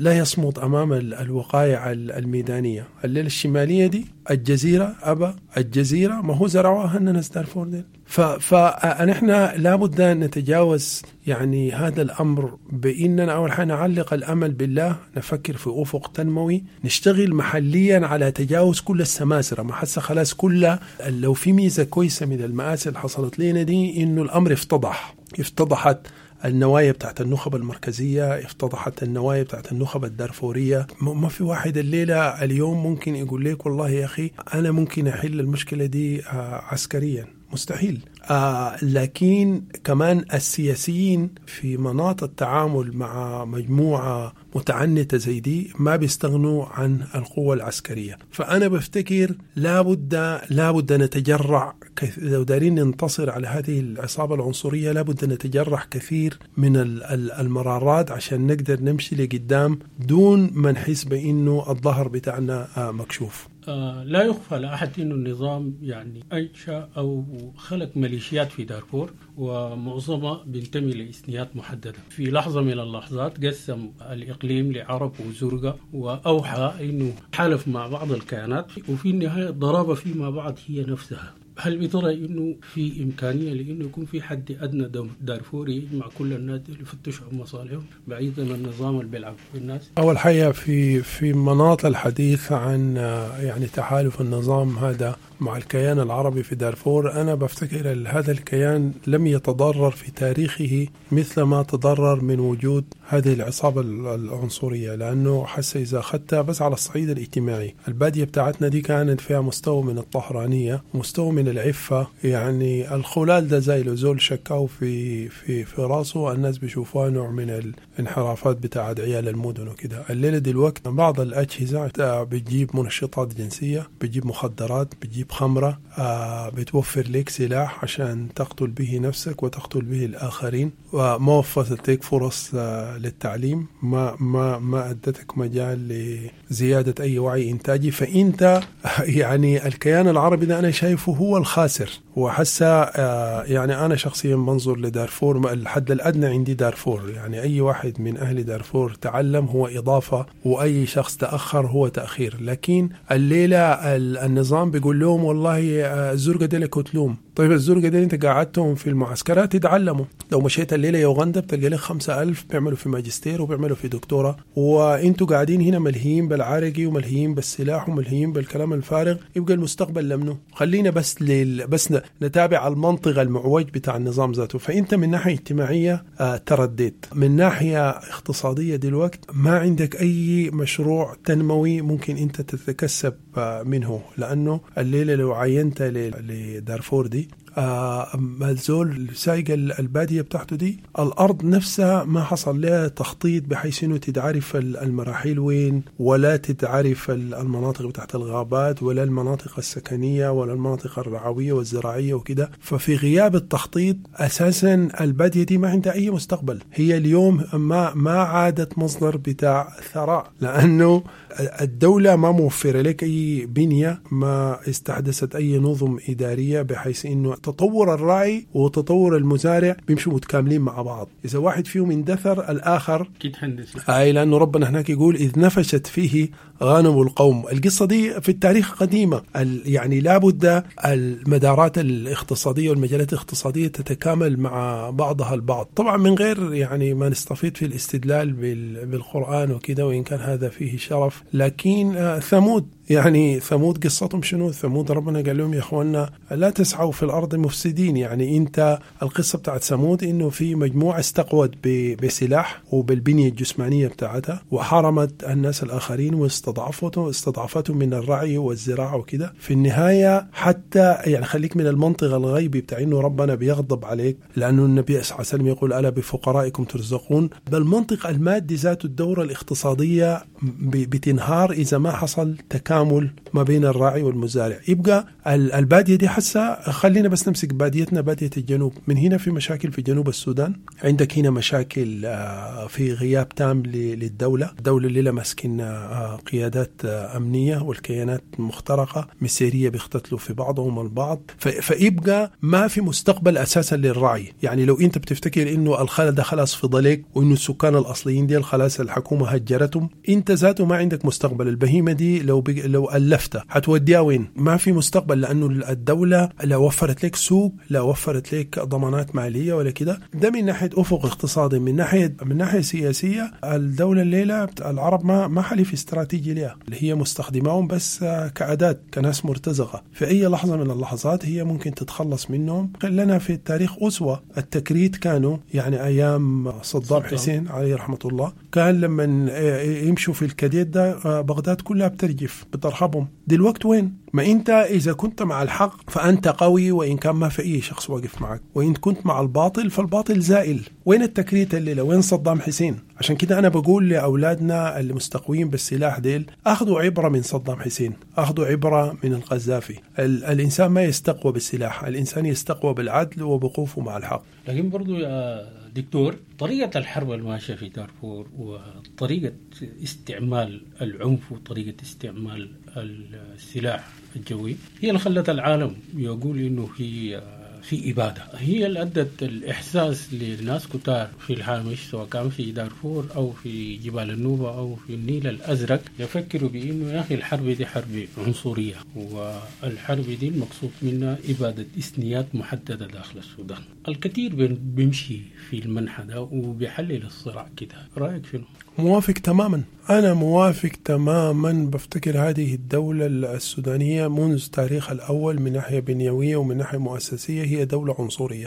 لا يصمد أمام الوقائع الميدانية. الليلة الشمالية دي الجزيرة الجزيرة ما هو زرعوها ناس دارفور دي. فنحن لابد أن نتجاوز يعني هذا الأمر بإننا أول حاجة نعلق الأمل بالله، نفكر في أفق تنموي، نشتغل محليا على تجاوز كل السماسرة. ما حس خلاص كلها. لو في ميزة كويسة من المآسي اللي حصلت لنا دي إنه الأمر افتضحت النوايا بتاعت النخب المركزية، افتضحت النوايا بتاعت النخب الدارفورية. ما في واحد الليلة اليوم ممكن يقول لك والله يا أخي أنا ممكن أحل المشكلة دي عسكريا، مستحيل. لكن كمان السياسيين في مناط التعامل مع مجموعة متعنتة زي دي ما بيستغنوا عن القوة العسكرية. فأنا بفتكر لابد نتجرع، لو دارين ننتصر على هذه العصابة العنصرية لابد نتجرع كثير من المرارات عشان نقدر نمشي لقدام دون ما نحس بأنه الظهر بتاعنا مكشوف. لا يخفى لأحد أن النظام يعني أنشأ أو خلق ميليشيات في دارفور ومعظمها بينتمي لإثنيات محددة. في لحظة من اللحظات قسم الإقليم لعرب وزرقاء وأوحى أنه حالف مع بعض الكيانات وفي النهاية ضرب فيما بعض هي نفسها. هل بترى انه في امكانيه لانه يكون في حد ادنى دارفوري يجمع كل الناس اللي يفتشوا عن مصالحهم بعيدا عن النظام اللي بيلعب بالناس؟ اول حاجه في مناط الحديث عن يعني تحالف النظام هذا مع الكيان العربي في دارفور، أنا بفتكر هذا الكيان لم يتضرر في تاريخه مثل ما تضرر من وجود هذه العصابة العنصرية، لأنه حس إذا أخذتها بس على الصعيد الاجتماعي البادية بتاعتنا دي كانت فيها مستوى من الطهرانية ومستوى من العفة. يعني الخلال ده زي لو زول شكاو في راسه الناس بيشوفوها نوع من الانحرافات بتاعت عيال المدن وكده. الليلة دلوقتي بعض الأجهزة بتجيب منشطات جنسية، بتجيب مخدرات، بتجيب خمرة، بتوفر لك سلاح عشان تقتل به نفسك وتقتل به الآخرين، وما وفرتك فرص للتعليم، ما أدتك مجال لزيادة أي وعي إنتاجي. فأنت يعني الكيان العربي ده أنا شايفه هو الخاسر. وحسا يعني أنا شخصيا منظر لدارفور الحد الأدنى عندي دارفور، يعني أي واحد من أهل دارفور تعلم هو إضافة وأي شخص تأخر هو تأخير. لكن الليلة النظام بيقول لهم والله الزرقة دي لكتلوم. طيب الزرقة دي انت قاعدتهم في المعسكرات يتعلموا، لو مشيت الليلة يوغندا بتلقى لك 5000 بيعملوا في ماجستير وبيعملوا في دكتورة، وانتوا قاعدين هنا ملهيين بالعرقي وملهيين بالسلاح وملهيين بالكلام الفارغ. يبقى المستقبل لمنه؟ خلينا بس نتابع المنطقة المعوج بتاع النظام ذاته. فانت من ناحية اجتماعية ترديت، من ناحية اقتصادية دلوقتي ما عندك اي مشروع تنموي ممكن انت تتكسب منه، لانه الليلة لو عينت لدارفور دي الزول سايق البادية بتاعته دي، الأرض نفسها ما حصل لها تخطيط بحيث إنه تتعرف المراحل وين، ولا تتعرف المناطق بتاعت الغابات ولا المناطق السكنية ولا المناطق الرعوية والزراعية وكده. ففي غياب التخطيط أساسا البادية دي ما عندها أي مستقبل. هي اليوم ما عادت مصدر بتاع ثراء، لأنه الدولة ما موفر لك أي بنية، ما استحدثت أي نظم إدارية بحيث إنه تطور الراعي وتطور المزارع بيمشوا متكاملين مع بعض. إذا واحد فيهم اندثر الآخر لأنه ربنا هناك يقول إذ نفشت فيه غانم القوم. القصة دي في التاريخ قديمة، يعني لابد المدارات الاقتصادية والمجالات الاقتصادية تتكامل مع بعضها البعض، طبعا من غير يعني ما نستفيد في الاستدلال بالقرآن وكده، وإن كان هذا فيه شرف. لكن ثمود، يعني ثمود قصتهم شنو؟ ثمود ربنا قال لهم يا اخوانا لا تسعوا في الارض مفسدين. يعني انت القصه بتاعت ثمود انه في مجموعه استقوت بسلاح وبالبنيه الجسمانيه بتاعتها وحرمت الناس الاخرين واستضعفتهم من الرعي والزراعه وكده. في النهايه حتى يعني خليك من المنطق الغيبي بتاع انه ربنا بيغضب عليك، لانه النبي صلى الله عليه وسلم يقول الا بفقرائكم ترزقون. بالمنطق المادي ذات الدوره الاقتصاديه بتنهار اذا ما حصل تكامل ما بين الراعي والمزارع. يبقى البادية دي حسا خلينا بس بس نمسك باديتنا، بادية الجنوب، من هنا في مشاكل في جنوب السودان، عندك هنا مشاكل في غياب تام للدولة. الدولة اللي ماسكين قيادات أمنية والكيانات مخترقة مسيرية بيختلوا في بعضهم البعض، فيبقى ما في مستقبل أساسا للرعي. يعني لو أنت بتفتكر إنه الخلا ده خلاص في ضليك وإنه السكان الأصليين دي خلاص الحكومة هجرتهم، أنت ذاته ما عندك مستقبل. البهيمة دي لو ألفتها هتوديها وين؟ ما في مستقبل، لأنه الدولة لا وفرت لك سوق، لا وفرت لك ضمانات مالية ولا كده. ده من ناحية أفق اقتصادي. من ناحية سياسية، الدولة الليلة العرب ما حليف استراتيجي لها، اللي هي مستخدماهم بس كأداة، كناس مرتزقة. في أي لحظة من اللحظات هي ممكن تتخلص منهم. لنا في التاريخ أسوة، التكريت كانوا يعني أيام صدام حسين عليه رحمة الله، كان لما يمشوا في الكديد ده بغداد كلها بترجف بترحبهم. دلوقتي وين؟ ما أنت إذا كنت مع الحق فأنت قوي، وإن كان ما في أي شخص واقف معك، وإن كنت مع الباطل فالباطل زائل. وين التكريت الليلة؟ وين صدام حسين؟ عشان كده أنا بقول لأولادنا اللي مستقوين بالسلاح ديل، أخذوا عبرة من صدام حسين، أخذوا عبرة من القذافي. الإنسان ما يستقوى بالسلاح، الإنسان يستقوى بالعدل وبقوفه مع الحق. لكن برضو يا دكتور، طريقة الحرب الماشية في دارفور وطريقة استعمال العنف وطريقة استعمال السلاح الجوي هي اللي خلت العالم يقول إنه في إبادة، هي اللي أدت الإحساس للناس كتار في الهامش، سواء كان في دارفور أو في جبال النوبة أو في النيل الأزرق، يفكروا بأنه يا أخي الحرب دي حرب عنصرية، والحرب دي المقصود منها إبادة إثنيات محددة داخل السودان. الكثير بيمشي في المنحى ده وبيحلل الصراع كده، رأيك شنو؟ موافق تماما، أنا موافق تماما. بفتكر هذه الدولة السودانية منذ تاريخها الأول من ناحية بنيوية ومن ناحية مؤسسية هي دولة عنصرية،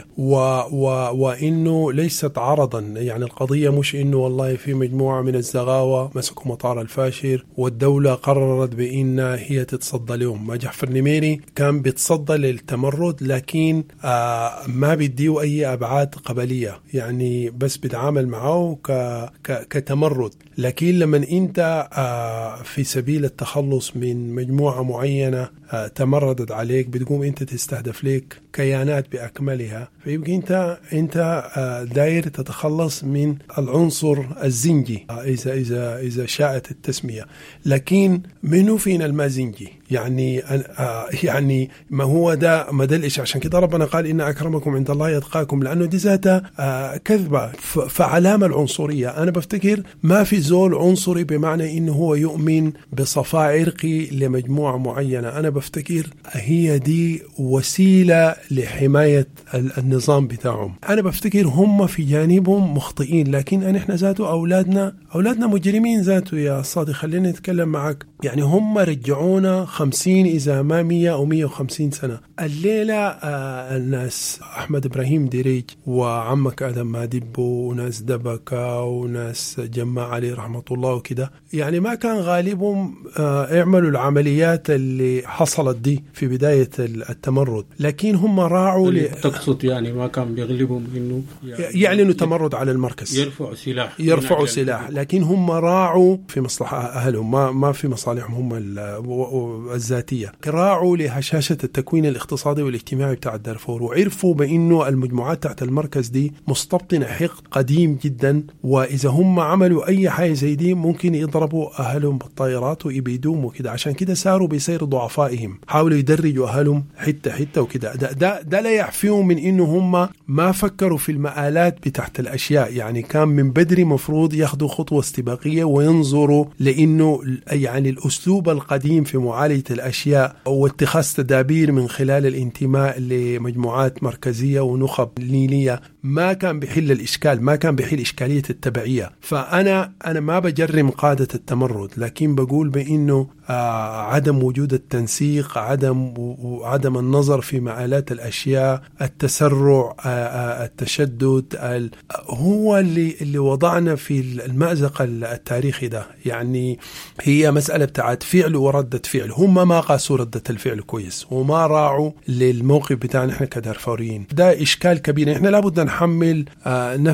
وإنه ليست عرضا. يعني القضية مش إنه والله في مجموعة من الزغاوة مسكوا مطار الفاشر والدولة قررت بإن هي تتصدى لهم. ما جعفر نميري كان بيتصدى للتمرد، لكن ما بيديه أي أبعاد قبلية، يعني بس بيتعامل معه كتمرد. لكن لما أنت في سبيل التخلص من مجموعة معينة تمردت عليك، بتقوم أنت تستهدف لك كيانات بأكملها، فيبقى أنت داير تتخلص من العنصر الزنجي إذا شاءت التسمية. لكن منو فينا المازنجي؟ يعني ما هو ده مدلش. عشان كده ربنا قال إن أكرمكم عند الله يتقاكم، لأنه دي ذاتها كذبة. فعلامة العنصرية، أنا بفتكر ما في زول عنصري بمعنى إنه هو يؤمن بصفاء عرقي لمجموعة معينة. أنا بفتكر هي دي وسيلة لحماية النظام بتاعهم. أنا بفتكر هم في جانبهم مخطئين، لكن إحنا ذاته أولادنا مجرمين ذاته يا صادق. خلينا نتكلم معك، يعني هم رجعونا 50 إذا ما 100 أو 150 سنة. الليلة الناس أحمد إبراهيم ديريج وعمك آدم ماديبو وناس دبكة وناس جماعة عليه رحمة الله وكده، يعني ما كان غالبهم يعملوا العمليات اللي حصلت دي في بداية التمرد، لكن هم راعوا تقصد يعني ما كان بيغلبهم إنه يعلنوا تمرد على المركز، يرفعوا سلاح، لكن هم راعوا في مصلحة أهلهم، ما في مصالحهم هم الذاتية. راعوا لهشاشة التكوين الاقتصادي والاجتماعي بتاع دارفور، وعرفوا بأنه المجموعات تحت المركز دي مستبطنة حقد قديم جدا، وإذا هم عملوا أي حاجة زي دي ممكن يضربوا أهلهم بالطائرات ويبيدوهم وكده. عشان كده ساروا بيسير ضعفائهم، حاولوا يدرجوا أهلهم حتة وكده. ده لا يحفيهم من إنه هم ما فكروا في المآلات بتاعت الأشياء. يعني كان من بدري مفروض ياخدوا خطوة استباقية وينظروا لأنه يعني الأسلوب القديم في معالجة الأشياء واتخاذ تدابير من خلال الانتماء لمجموعات مركزية ونخب نيلية ما كان بيحل الإشكال، ما كان بيحل إشكالية التبعية. فأنا ما بجرم قادة التمرد، لكن بقول بأنه عدم وجود التنسيق، عدم النظر في مآلات الأشياء، التسرع، التشدد، هو اللي وضعنا في المأزق التاريخي ده. يعني هي مسألة بتاعت فعل وردة فعل، هم ما قاسوا ردة الفعل كويس وما راعوا للموقف بتاعنا احنا كدارفوريين. ده إشكال كبير، احنا لابد نحمل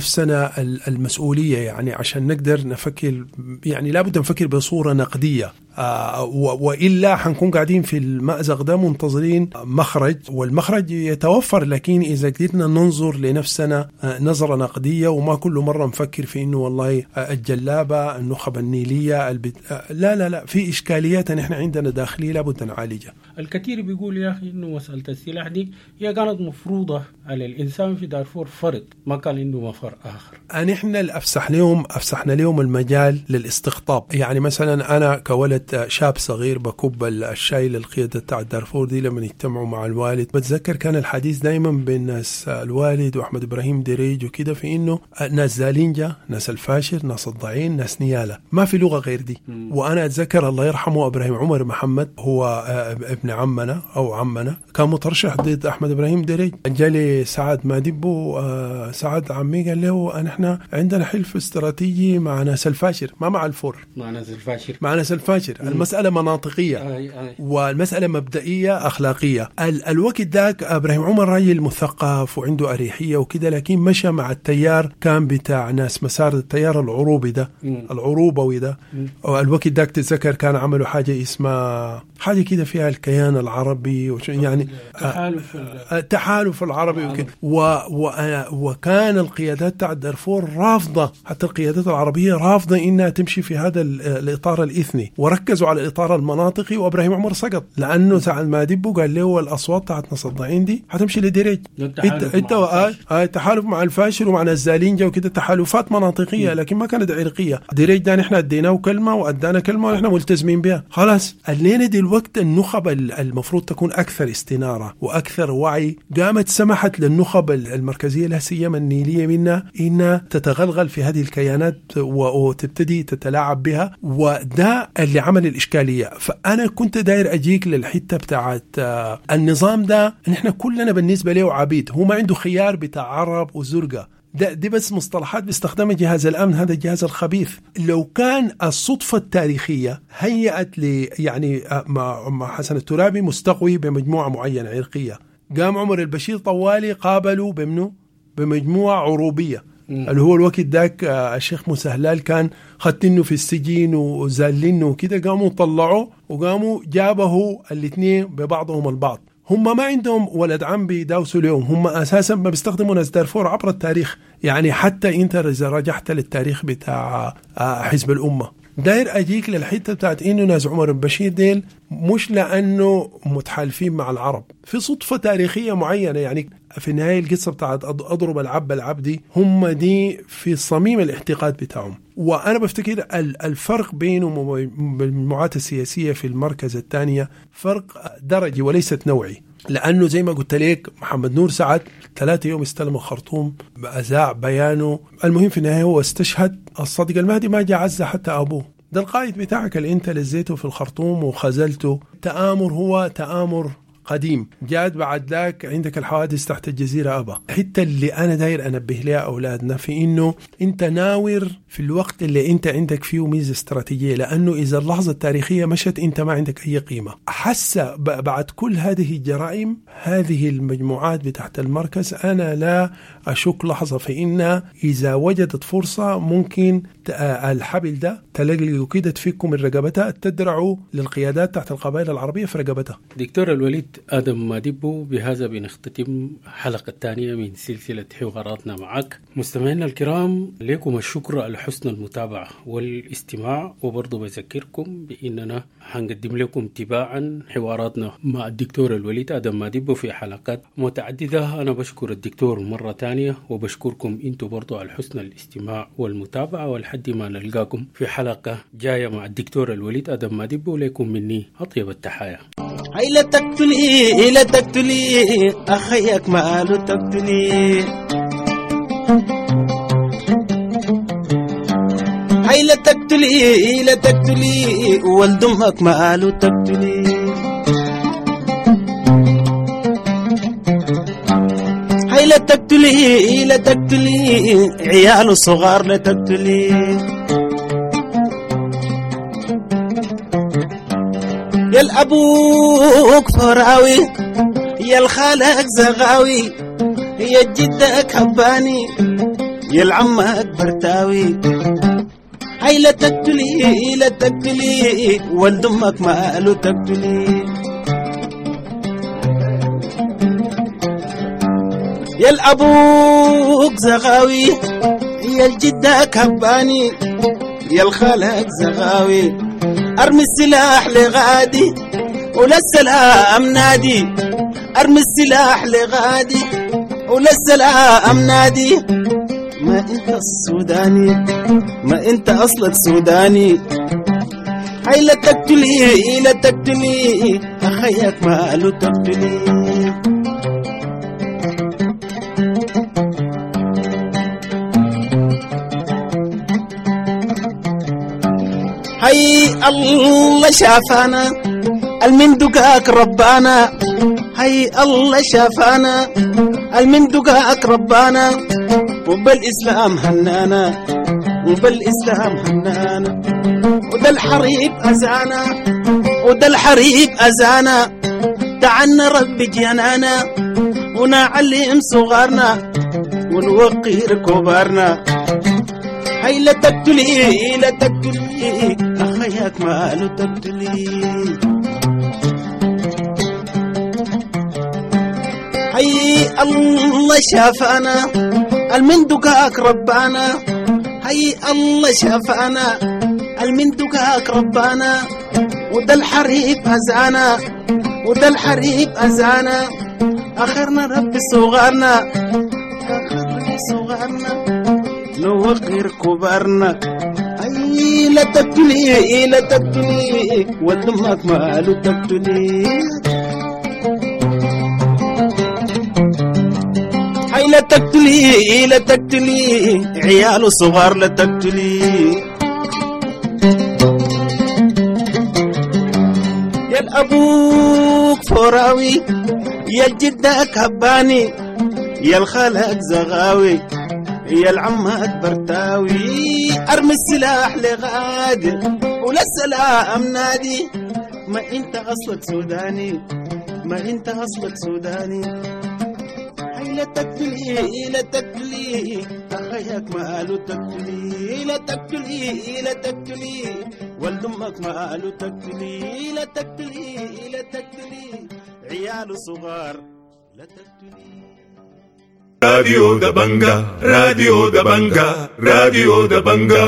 نفسنا المسؤولية، يعني عشان نقدر نفكر، يعني لابد نفكر بصورة نقدية. وإلا حنكون قاعدين في المأزق ده منتظرين مخرج، والمخرج يتوفر، لكن إذا قدرنا ننظر لنفسنا نظرة نقدية وما كل مرة نفكر في إنه والله الجلابة النخب النيلية لا في إشكاليات نحن عندنا داخلية لابد نعالجها. الكثير بيقول يا أخي إنه مسألة السلاح دي هي كانت مفروضة على الإنسان في دارفور فرض، ما كان عنده مفر آخر. نحن أفسحنا لهم المجال للاستقطاب. يعني مثلا أنا كولد شاب صغير بكب الشاي للقيادة بتاع دارفور دي لما يجتمعوا مع الوالد، بتذكر كان الحديث دايما بين ناس الوالد وأحمد إبراهيم دريج وكده في إنه ناس زالينجا، ناس الفاشر، ناس الضعين، ناس نيالة، ما في لغة غير دي. وأنا أتذكر الله يرحمه إبراهيم عمر محمد هو ابن عمنا أو عمنا، كان مترشح ضد أحمد إبراهيم دريج. جالي سعد مادبو، سعد عمي قال له احنا عندنا حلف استراتيجي مع ناس الفاشر، ما مع الفور، مع ناس الفاشر. المسألة مناطقية والمسألة مبدئية أخلاقية. الوقت ذاك إبراهيم عمر راجل مثقف وعنده أريحية وكده، لكن مشى مع التيار كان بتاع ناس مسار التيار العروبي ده، العروبوي ده. الوقت ذاك تتذكر كان عملوا حاجة اسمها حاجة كده فيها الكيان العربي، يعني تحالف العربي وكده. وكان القيادات تاع دارفور رافضة، حتى القيادات العربية رافضة إنها تمشي في هذا الإطار الإثني، وركزوا على الإطار المناطقي. وإبراهيم عمر سقط لأنه سعد مادبو قال له الأصوات تاعت ناس الضعين دي هتمشي لدريج، تحالف مع الفاشر ومع الزالينجا وكده، تحالفات مناطقية لكن ما كانت عرقية. دريج ده نحن اديناه كلمة وأدانا كلمة ونحن ملتزمين بها خلاص. الليلة دي الوقت النخب المفروض تكون أكثر استنارة وأكثر وعي، قامت سمحت للنخب المركزية لا سيما النيلية منا إنها تتغلغل في هذه الكيانات وتبتدي تتلاعب بها، وده اللي عمل الإشكالية. فأنا كنت داير أجيك للحتة بتاعت النظام ده، نحن كلنا بالنسبة له عبيد، هو ما عنده خيار بتاع عرب وزرقة، دي بس مصطلحات بيستخدمها جهاز الأمن، هذا الجهاز الخبيث. لو كان الصدفة التاريخية هيئت لي يعني مع حسن الترابي مستقوي بمجموعة معينة عرقية، قام عمر البشير طوالي قابلوا بمجموعة عروبية، اللي هو الوقت ذاك الشيخ مسهلال كان خدتنه في السجين وزالينه وكده، قاموا طلعوا وقاموا جابه الاثنين ببعضهم البعض. هم ما عندهم ولد عم بيداوسوا اليوم، هم أساسا ما بيستخدموا ناس دارفور عبر التاريخ. يعني حتى انت إذا رجعت للتاريخ بتاع حزب الأمة، داير أجيك للحتة بتاعت إنه ناس عمر البشير ديل مش لأنه متحالفين مع العرب، في صدفة تاريخية معينة. يعني في النهاية القصة بتاعت أضرب العبدي هم دي في صميم الاعتقاد بتاعهم. وأنا بفتكر الفرق بينهم وبين المجموعات السياسية في المركز الثانية فرق درجي وليست نوعي، لأنه زي ما قلت لك محمد نور سعد 3 يوم استلم الخرطوم بأذاع بيانه. المهم في النهاية هو استشهد. الصادق المهدي ما جاء عزة حتى أبوه، ده القائد بتاعك اللي انت لزيته في الخرطوم وخزلته. تآمر هو تآمر قديم، جاد بعد ذاك عندك الحوادث تحت الجزيرة أبا. حتى اللي أنا داير أنبه لها أولادنا في إنه أنت ناور في الوقت اللي أنت عندك فيه ميزة استراتيجية، لأنه إذا اللحظة التاريخية مشت أنت ما عندك أي قيمة. حاسة بعد كل هذه الجرائم، هذه المجموعات بتاعت المركز، أنا لا أشك لحظة في إنها إذا وجدت فرصة ممكن الحبل ده تلقلقوا كده تفكوا من رقبتها، تدرعوا للقيادات تحت القبائل العربية في رقبتها. دكتور الوليد آدم مادبو، بهذا بنختتم حلقة الثانية من سلسلة حواراتنا معك. مستمعينا الكرام، لكم الشكر على حسن المتابعة والاستماع، وبرضو بذكركم بأننا هنقدم لكم تباعا حواراتنا مع الدكتور الوليد آدم مادبو في حلقات متعددة. أنا بشكر الدكتور مرة تانية، وبشكركم أنتم برضو على حسن الاستماع والمتابعة، ولحد ما نلقاكم في حلقة جاية مع الدكتور الوليد آدم مادبو. لكم مني أطيب التحايا. هاي لا تقتلي أخيك ما قالوا تقتلي، هاي لا تقتلي ولد أمك ما قالوا تقتلي، هاي لا تقتلي عيال الصغار لا تقتلي، يا الأبوك فراوي يا الخالك زغاوي يا جدك هباني يا العمك برتاوي، هاي لا تقتلي لا تقتلي ولد امك ماله تقتلي. يا الابوك زغاوي يا الجدك هباني يا الخالك زغاوي ارمي السلاح لغادي وللسلام نادي ارمي السلاح لغادي وللسلام نادي. ما انت السوداني ما انت اصلك سوداني. هاي لا تقتلي لا تقتلي اخيك ماله تقتلي. هاي الله شافانا المن دقاك ربانا. هاي الله شافانا المن دقاك ربانا. وبالإسلام هنانا وبالإسلام هنانا. وده الحريب أزانا وده الحريب أزانا. دعنا ربي جنانا ونعلم صغارنا ونوقر كبارنا. هاي لا تقتلي لا تقتلي أخيك ماله تقتلي. هاي الله شافانا المن دقاك ربانا. هاي الله شافانا المن دقاك ربانا. وده الحريب أزانا وده الحريب أزانا. آخرنا ربي صغارنا آخر ربي صغارنا نوقر كبارنا. أي لا تقتلي لا تقتلي ودمك ماله تقتلي. أي لا تقتلي لا تقتلي عياله صغار لا تقتلي. يا الأبوك فراوي يا الجدك هباني يا الخالك زغاوي يا العمك برتاوي. ارمي السلاح لغادر وللسلام نادي. ما انت اصلك سوداني ما انت اصلك سوداني. هاي لا تقتلي لا تقتلي اخيك ماله تقتلي. لا تقتلي لا تقتلي ولد امك ماله تقتلي. لا تقتلي لا تقتلي عياله صغار لا تقتلي. راديو دبنجا راديو دبنجا راديو دبنجا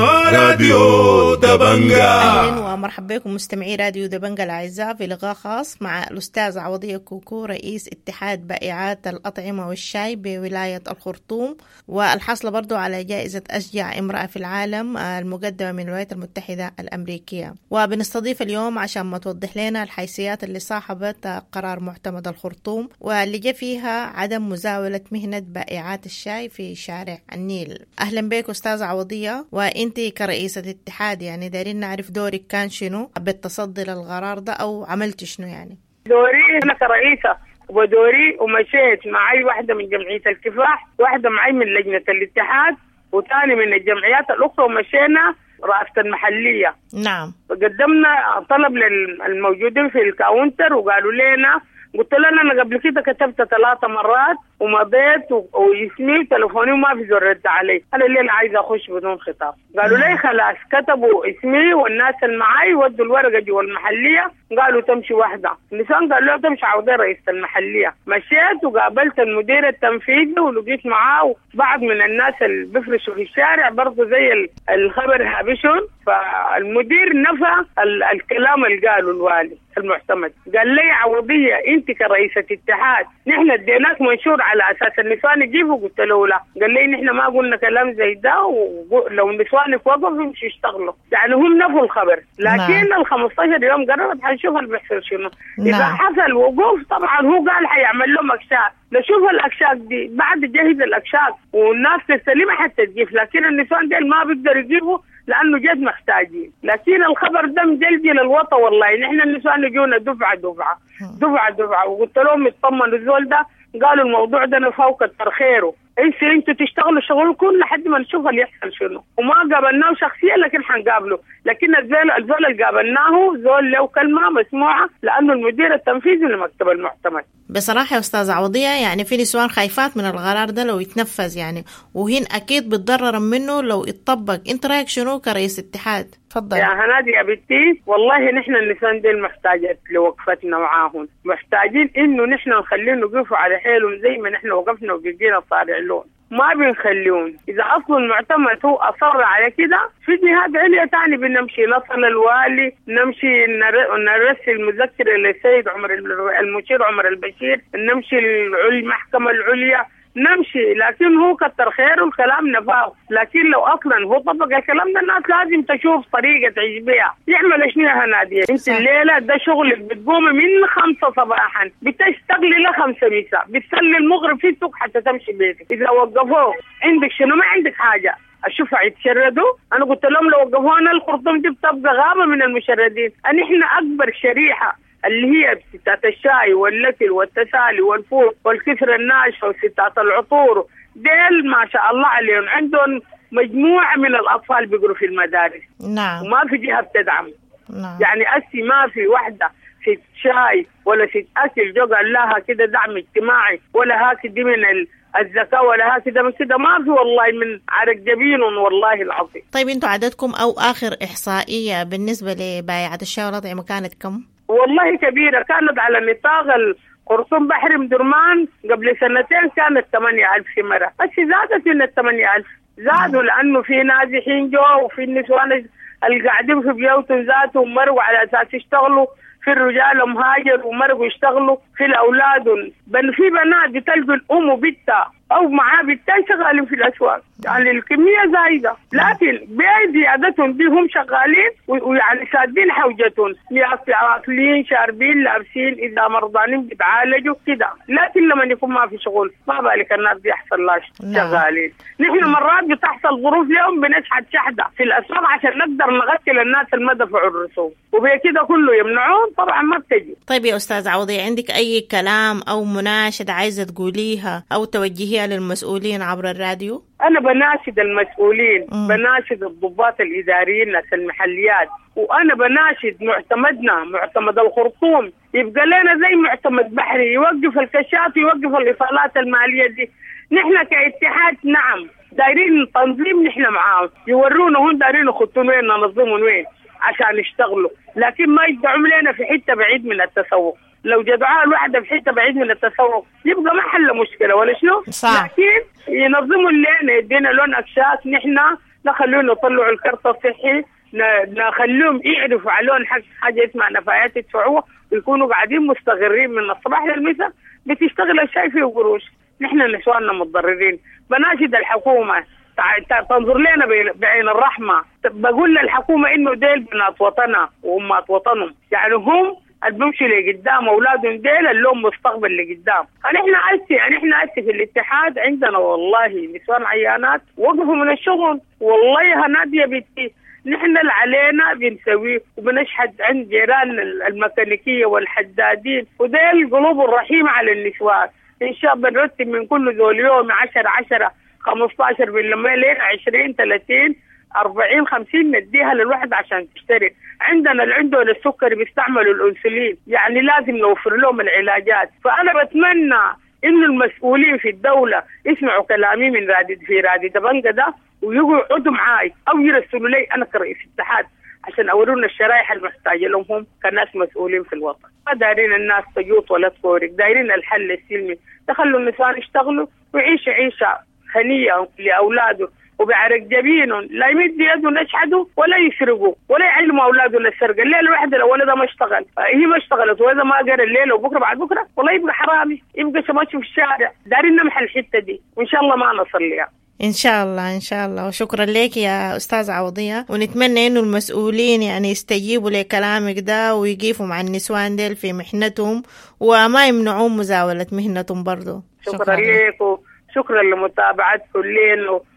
راديو دبنجا. أهلا ومرحبا بكم مستمعي راديو دبنجا الأعزاء في لقاء خاص مع الأستاذ عوضية كوكو رئيس اتحاد بائعات الأطعمة والشاي بولاية الخرطوم، والحصل برضو على جائزة أشجع امرأة في العالم المقدمة من الولايات المتحدة الأمريكية. وبنستضيف اليوم عشان ما توضح لنا الحيثيات اللي صاحبت قرار معتمد الخرطوم واللي جاء فيها عدم مزاولة مهنة بائعات الشاي في شارع النيل. أهلا بك أستاذ عوضية، وإنت كرئيسة اتحاد يعني دايرين نعرف دورك كان شنو بالتصدي للقرار ده أو عملت شنو يعني؟ دوري أنا كرئيسة ودوري ومشيت معي واحدة من جمعية الكفاح، واحدة معي من لجنة الاتحاد، وثاني من الجمعيات الأخرى، ومشينا رئاسة المحلية. نعم. وقدمنا طلب للموجودين في الكاونتر وقالوا لنا، قلت لنا أنا قبل كده كتبت 3 مرات ومضيت واسمي وتلفوني وما في زر رد علي. أنا الليلة عايزة أخش بدون خطاب. قالوا لي خلاص، كتبوا اسمي والناس اللي معي ودوا الورقة جوا المحلية، قالوا تمشي واحدة. النسان قالوا له تمشي عوضي رئيس المحلية. مشيت وقابلت المدير التنفيذي ولقيت معاه بعض من الناس اللي بيفرشوا في الشارع برضه زي الخبر هابشون. فالمدير نفى الكلام اللي قاله الوالي المعتمد. قال لي عوضية انت كرئيسة اتحاد نحن اديناك منشور على اساس النسوان يجيبوا. قلت له لا. قال لي نحن ما قلنا كلام زي ده، ولو نسوانك وقفوا يمشوا يشتغلوا. يعني هم نفوا الخبر، لكن ال 15 يوم قربت حنشوف اللي بيحصل شنو. اذا حصل وقوف طبعا هو قال حيعمل لهم اكشاك. نشوف الاكشاك دي بعد جهز الاكشاك والناس تستلمها حتى تجيب، لكن النسوان دي ما بيقدروا يجيبوا لانه جد محتاجين. لكن الخبر ده مجلجل الوطن والله. نحن النسوان يجونا دفعه، وقلت لهم اطمنوا الزول ده. قالوا الموضوع ده نفوق كتر خيره انتوا تشتغلوا شغلكم لحد ما نشوف اللي يحصل شنو. وما قابلناه شخصيا لكن حنقابله، لكن الزول اللي قابلناه زول له كلمه مسموعه لانه المدير التنفيذي لمكتب المعتمد. بصراحة يا أستاذة عوضية يعني في نسوان خايفات من القرار ده لو يتنفذ يعني، وهن أكيد بتضرر منه لو يتطبق. أنت رأيك شنو كرئيس اتحاد؟ تفضل. يا هنادي يا بنتي، والله نحن النسوان دي محتاجة لوقفتنا معاهم، محتاجين إنه نحن نخليهم يقفوا على حيلهم زي ما نحن وقفنا وبقينا صارع لهم، ما بنخليهم. إذا أصل المعتمد هو أصر على كده، في جهات عليا تاني بنمشي نصل الوالي، نمشي نرسل مذكرة للسيد المشير عمر البشير، نمشي المحكمة العليا، نمشي. لكن هو كتر خيره الكلام نفاه، لكن لو اصلا هو طبق الكلام ده الناس لازم تشوف طريقه تعيش بيها. يعمل شنو يا هناديه؟ انت الليله ده شغلك، بتقومي من 5 صباحا بتشتغلي ل 5 مساء، بتسلي المغرب في السوق حتى تمشي بيتك. اذا وقفوه عندك شنو؟ ما عندك حاجه. الشفع يتشردوا. انا قلت لهم لو وقفونا الخرطوم دي بتبقى غابه من المشردين. ان احنا اكبر شريحه اللي هي ستات الشاي واللكل والتسالي والفول والكسر الناشفه وستات العطور ديل ما شاء الله عليهم عندهم مجموعه من الاطفال بيقروا في المدارس. نعم. وما في جهه بتدعم. نعم. يعني ما في واحده ست شاي ولا ست اكل جو قال لها كده دعم اجتماعي ولا هاك دي من الزكاه ولا هاك ده من كده، ما في والله من عرق جبين والله العظيم. طيب انتوا عددكم او اخر احصائيه بالنسبه لبائعه الشاي والأطعمة كانت كم؟ والله كبيرة، كانت على نطاق الخرطوم بحري مدرمان قبل 2 سنين كانت 8000 مرة، بس زادت من 8000 زادوا لأنه في نازحين جو وفي النسوان اللي قاعدين في بيوتهم ذاتهم مروا على أساس يشتغلوا، في الرجال مهاجر ومروا يشتغلوا، في الأولاد في بنات بتلقوا الأم وبنتها أو معاه بنتين شغالين في الأسواق، يعني الكمية زايدة، لكن بزيادتهم دي هم شغالين ويعني سادين حوجتهم، ياكلين شاربين لابسين، إذا مرضانين بيتعالجوا كده. لكن لما يكون ما في شغل ما بالك الناس دي يحصل لها شغالين. نحن مرات بتحصل ظروف اليوم بنشحت شحدة في الأسواق عشان نقدر نغسل الناس المدفع الرسوم، وبكده كله يمنعون طبعا ما بتجي. طيب يا أستاذ عوضية، عندك أي كلام أو مناشدة عايزة تقوليها أو توجهيها للمسؤولين عبر الراديو؟ أنا بناشد المسؤولين، بناشد الضباط الإداريين ناس المحليات، وأنا بناشد معتمد الخرطوم يبقى لنا زي معتمد بحري، يوقف الكشات ويوقف الإيصالات المالية دي. نحن كاتحاد نعم دايرين تنظيم، نحن معاهم يورونا هم دايرين يخطون وين ننظمون وين عشان يشتغلوا، لكن ما يدعم لنا في حتة بعيد من التسوق. لو جدعاء الواحدة في حتة بعيد من التسوق يبقى ما حل مشكلة ولا شنو؟ صح. لكن ينظموا لنا يدينا لون أكشاك، نحن نخلوهم يطلعوا الكرت الصحي، نخلوهم يعرفوا على لون حاجة اسمها نفايات يدفعوها، ويكونوا قاعدين مستغرين من الصباح للمساء بتشتغل الشاي فيه قروش. نحن نسواننا متضررين. بناشد الحكومة تنظر لنا بعين الرحمة. بقول للحكومة إنه ديل بنات وطنها وأمات وطنهم، يعني هم اللي بيمشوا لقدام، أولادهم ديل اللهم مستقبل لقدام. احنا هسه في الاتحاد عندنا والله نسوان عيانات وقفوا من الشغل. والله هنادي يا بنتي نحن اللي علينا بنسويه، وبنشحد عند جيران الميكانيكية والحدادين، وديل قلوب الرحيم على النسوان. إن شاء الله بنرتب من كل ذول يوم 10 15 بالليل لين 20 30 40 50 نديها للواحد عشان تشتري. عندنا اللي عندهم السكري بيستعملوا الانسولين، يعني لازم نوفر لهم العلاجات. فانا بتمنى انه المسؤولين في الدوله يسمعوا كلامي من في رادي دبنجة ده ويقعدوا معاي او يرسلوا لي انا كرئيس اتحاد عشان اورونا الشرائح المحتاجه لهم هم كناس مسؤولين في الوطن. ما دايرين الناس تجوط ولا تفورق، دايرين الحل السلمي، تخلوا النسوان يشتغلوا ويعيشوا عيشه هنيه لاولاده وبعرق جبينهم، لا يمد يده يشحدوا ولا يسرقوا ولا يعلموا اولاده للسرقه. الليله الواحده لو ولدها ما اشتغل، هي ما اشتغلت وإذا ما قرا الليله وبكره بعد بكره والله يبقى حرامي، يبقى ماشي في الشارع. دارين نمحى الحته دي وان شاء الله ما نصل لها. إن شاء الله إن شاء الله. وشكرا لك يا أستاذ عوضية، ونتمنى إنه المسؤولين يعني يستجيبوا لكلامك ده ويقيفوا مع النسوان ديل في محنتهم وما يمنعون مزاولة مهنتهم برضو. شكرا لك وشكرا لمتابعتكم لين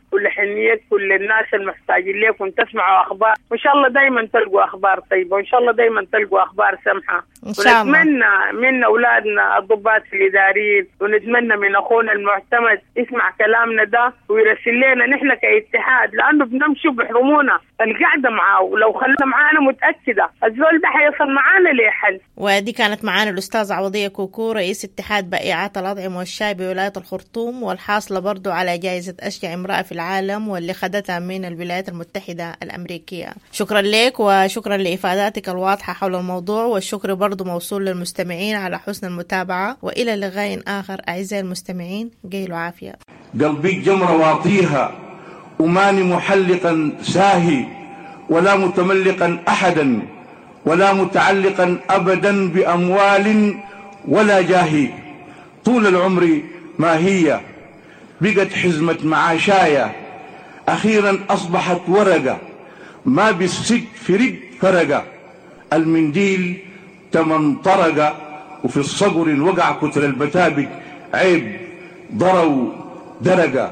كل حنية كل الناس المحتاجين لكم تسمعوا أخبار، وإن شاء الله دايما تلقوا أخبار طيبة، وإن شاء الله دايما تلقوا أخبار سمحة. إن شاء الله. ونتمنى من أولادنا الضباط الإداريين، ونتمنى من أخونا المعتمد يسمع كلامنا ده ويرسل لنا نحن كاتحاد، لأنه بنمشي بحرمونا القعدة معاه، ولو خلنا معانا متأكدة الزول ده حيصل معانا لحل. ودي كانت معانا الأستاذ عوضية كوكو رئيس اتحاد بائعات الأطعمة والشاي بولاية الخرطوم، والحاصلة برضو على جائزة أشجع امرأة في العالم واللي خدتها من الولايات المتحدة الأمريكية. شكرا لك وشكرا لإفاداتك الواضحة حول الموضوع، والشكر برضو موصول للمستمعين على حسن المتابعة، وإلى لقاء آخر أعزائي المستمعين، قيلوا عافية. قلبي جمرة واطيها وماني محلقا ساهي، ولا متملقا أحدا، ولا متعلقا أبدا بأموال ولا جاهي. طول العمر ما هي بقت حزمة معاشايا، أخيرا أصبحت ورقة ما بالست فرق فرقة. المنديل تمنطرقة وفي الصقر وقع كتر البتابك عيب ضروا درقة.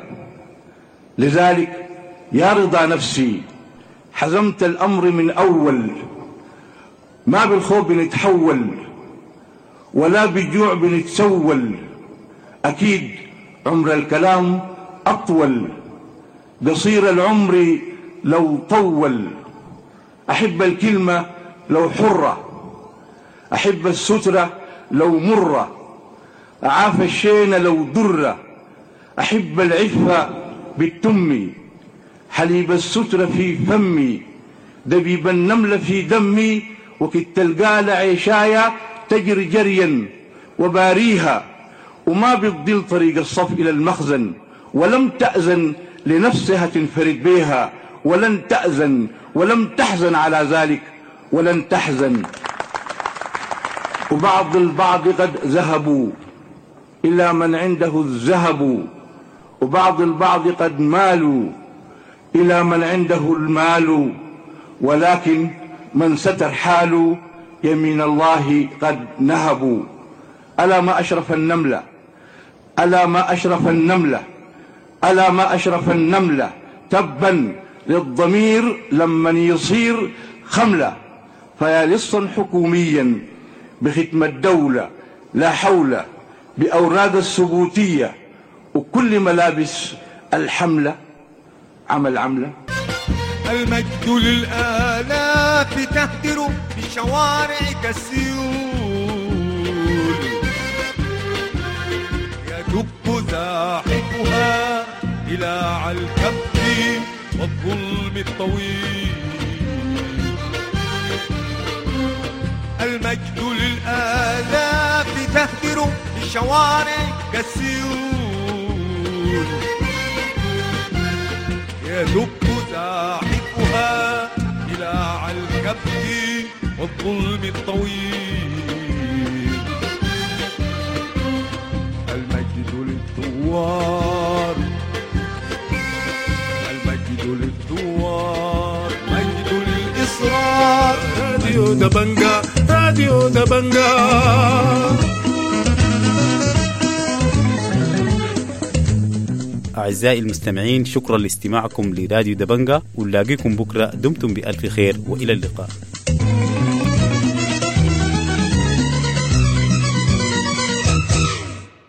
لذلك يا رضا نفسي حزمت الأمر من أول، ما بالخوف بنتحول ولا بالجوع بنتسول. أكيد عمر الكلام أطول، قصير العمر لو طول. أحب الكلمة لو حرة، أحب السترة لو مرة، أعاف الشين لو درة. أحب العفة بالتم، حليب السترة في فمي، دبيب النملة في دمي. وكت القال عيشايا تجري جريا وباريها، وما بتضل طريق الصف إلى المخزن، ولم تأذن لنفسها تنفرد بها، ولن تأذن ولم تحزن على ذلك ولن تحزن. وبعض البعض قد ذهبوا إلى من عنده الذهب، وبعض البعض قد مالوا إلى من عنده المال، ولكن من ستر حاله يمين الله قد نهبوا. ألا ما أشرف النملة، ألا ما أشرف النملة، ألا ما أشرف النملة. تبا للضمير لمن يصير خملة. فيا لصا حكوميا بختم الدولة، لا حول بأوراق الثبوتية وكل ملابس الحملة. عمل عملة. المجد للآلاف تهدر في الشوارع كالسيول، يدب زاحفها إلى الكف والظلم الطويل. المجد للآلاف تهدر في الشوارع كالسيول، يدب زاحفها إلى الكف والظلم الطويل. المجد للثوار، المجد للثوار، مجد للإصرار. راديو دبنجا، راديو دبنجا. أعزائي المستمعين، شكرا لاستماعكم لراديو دبنجا، ونلاقيكم بكرة. دمتم بألف خير وإلى اللقاء.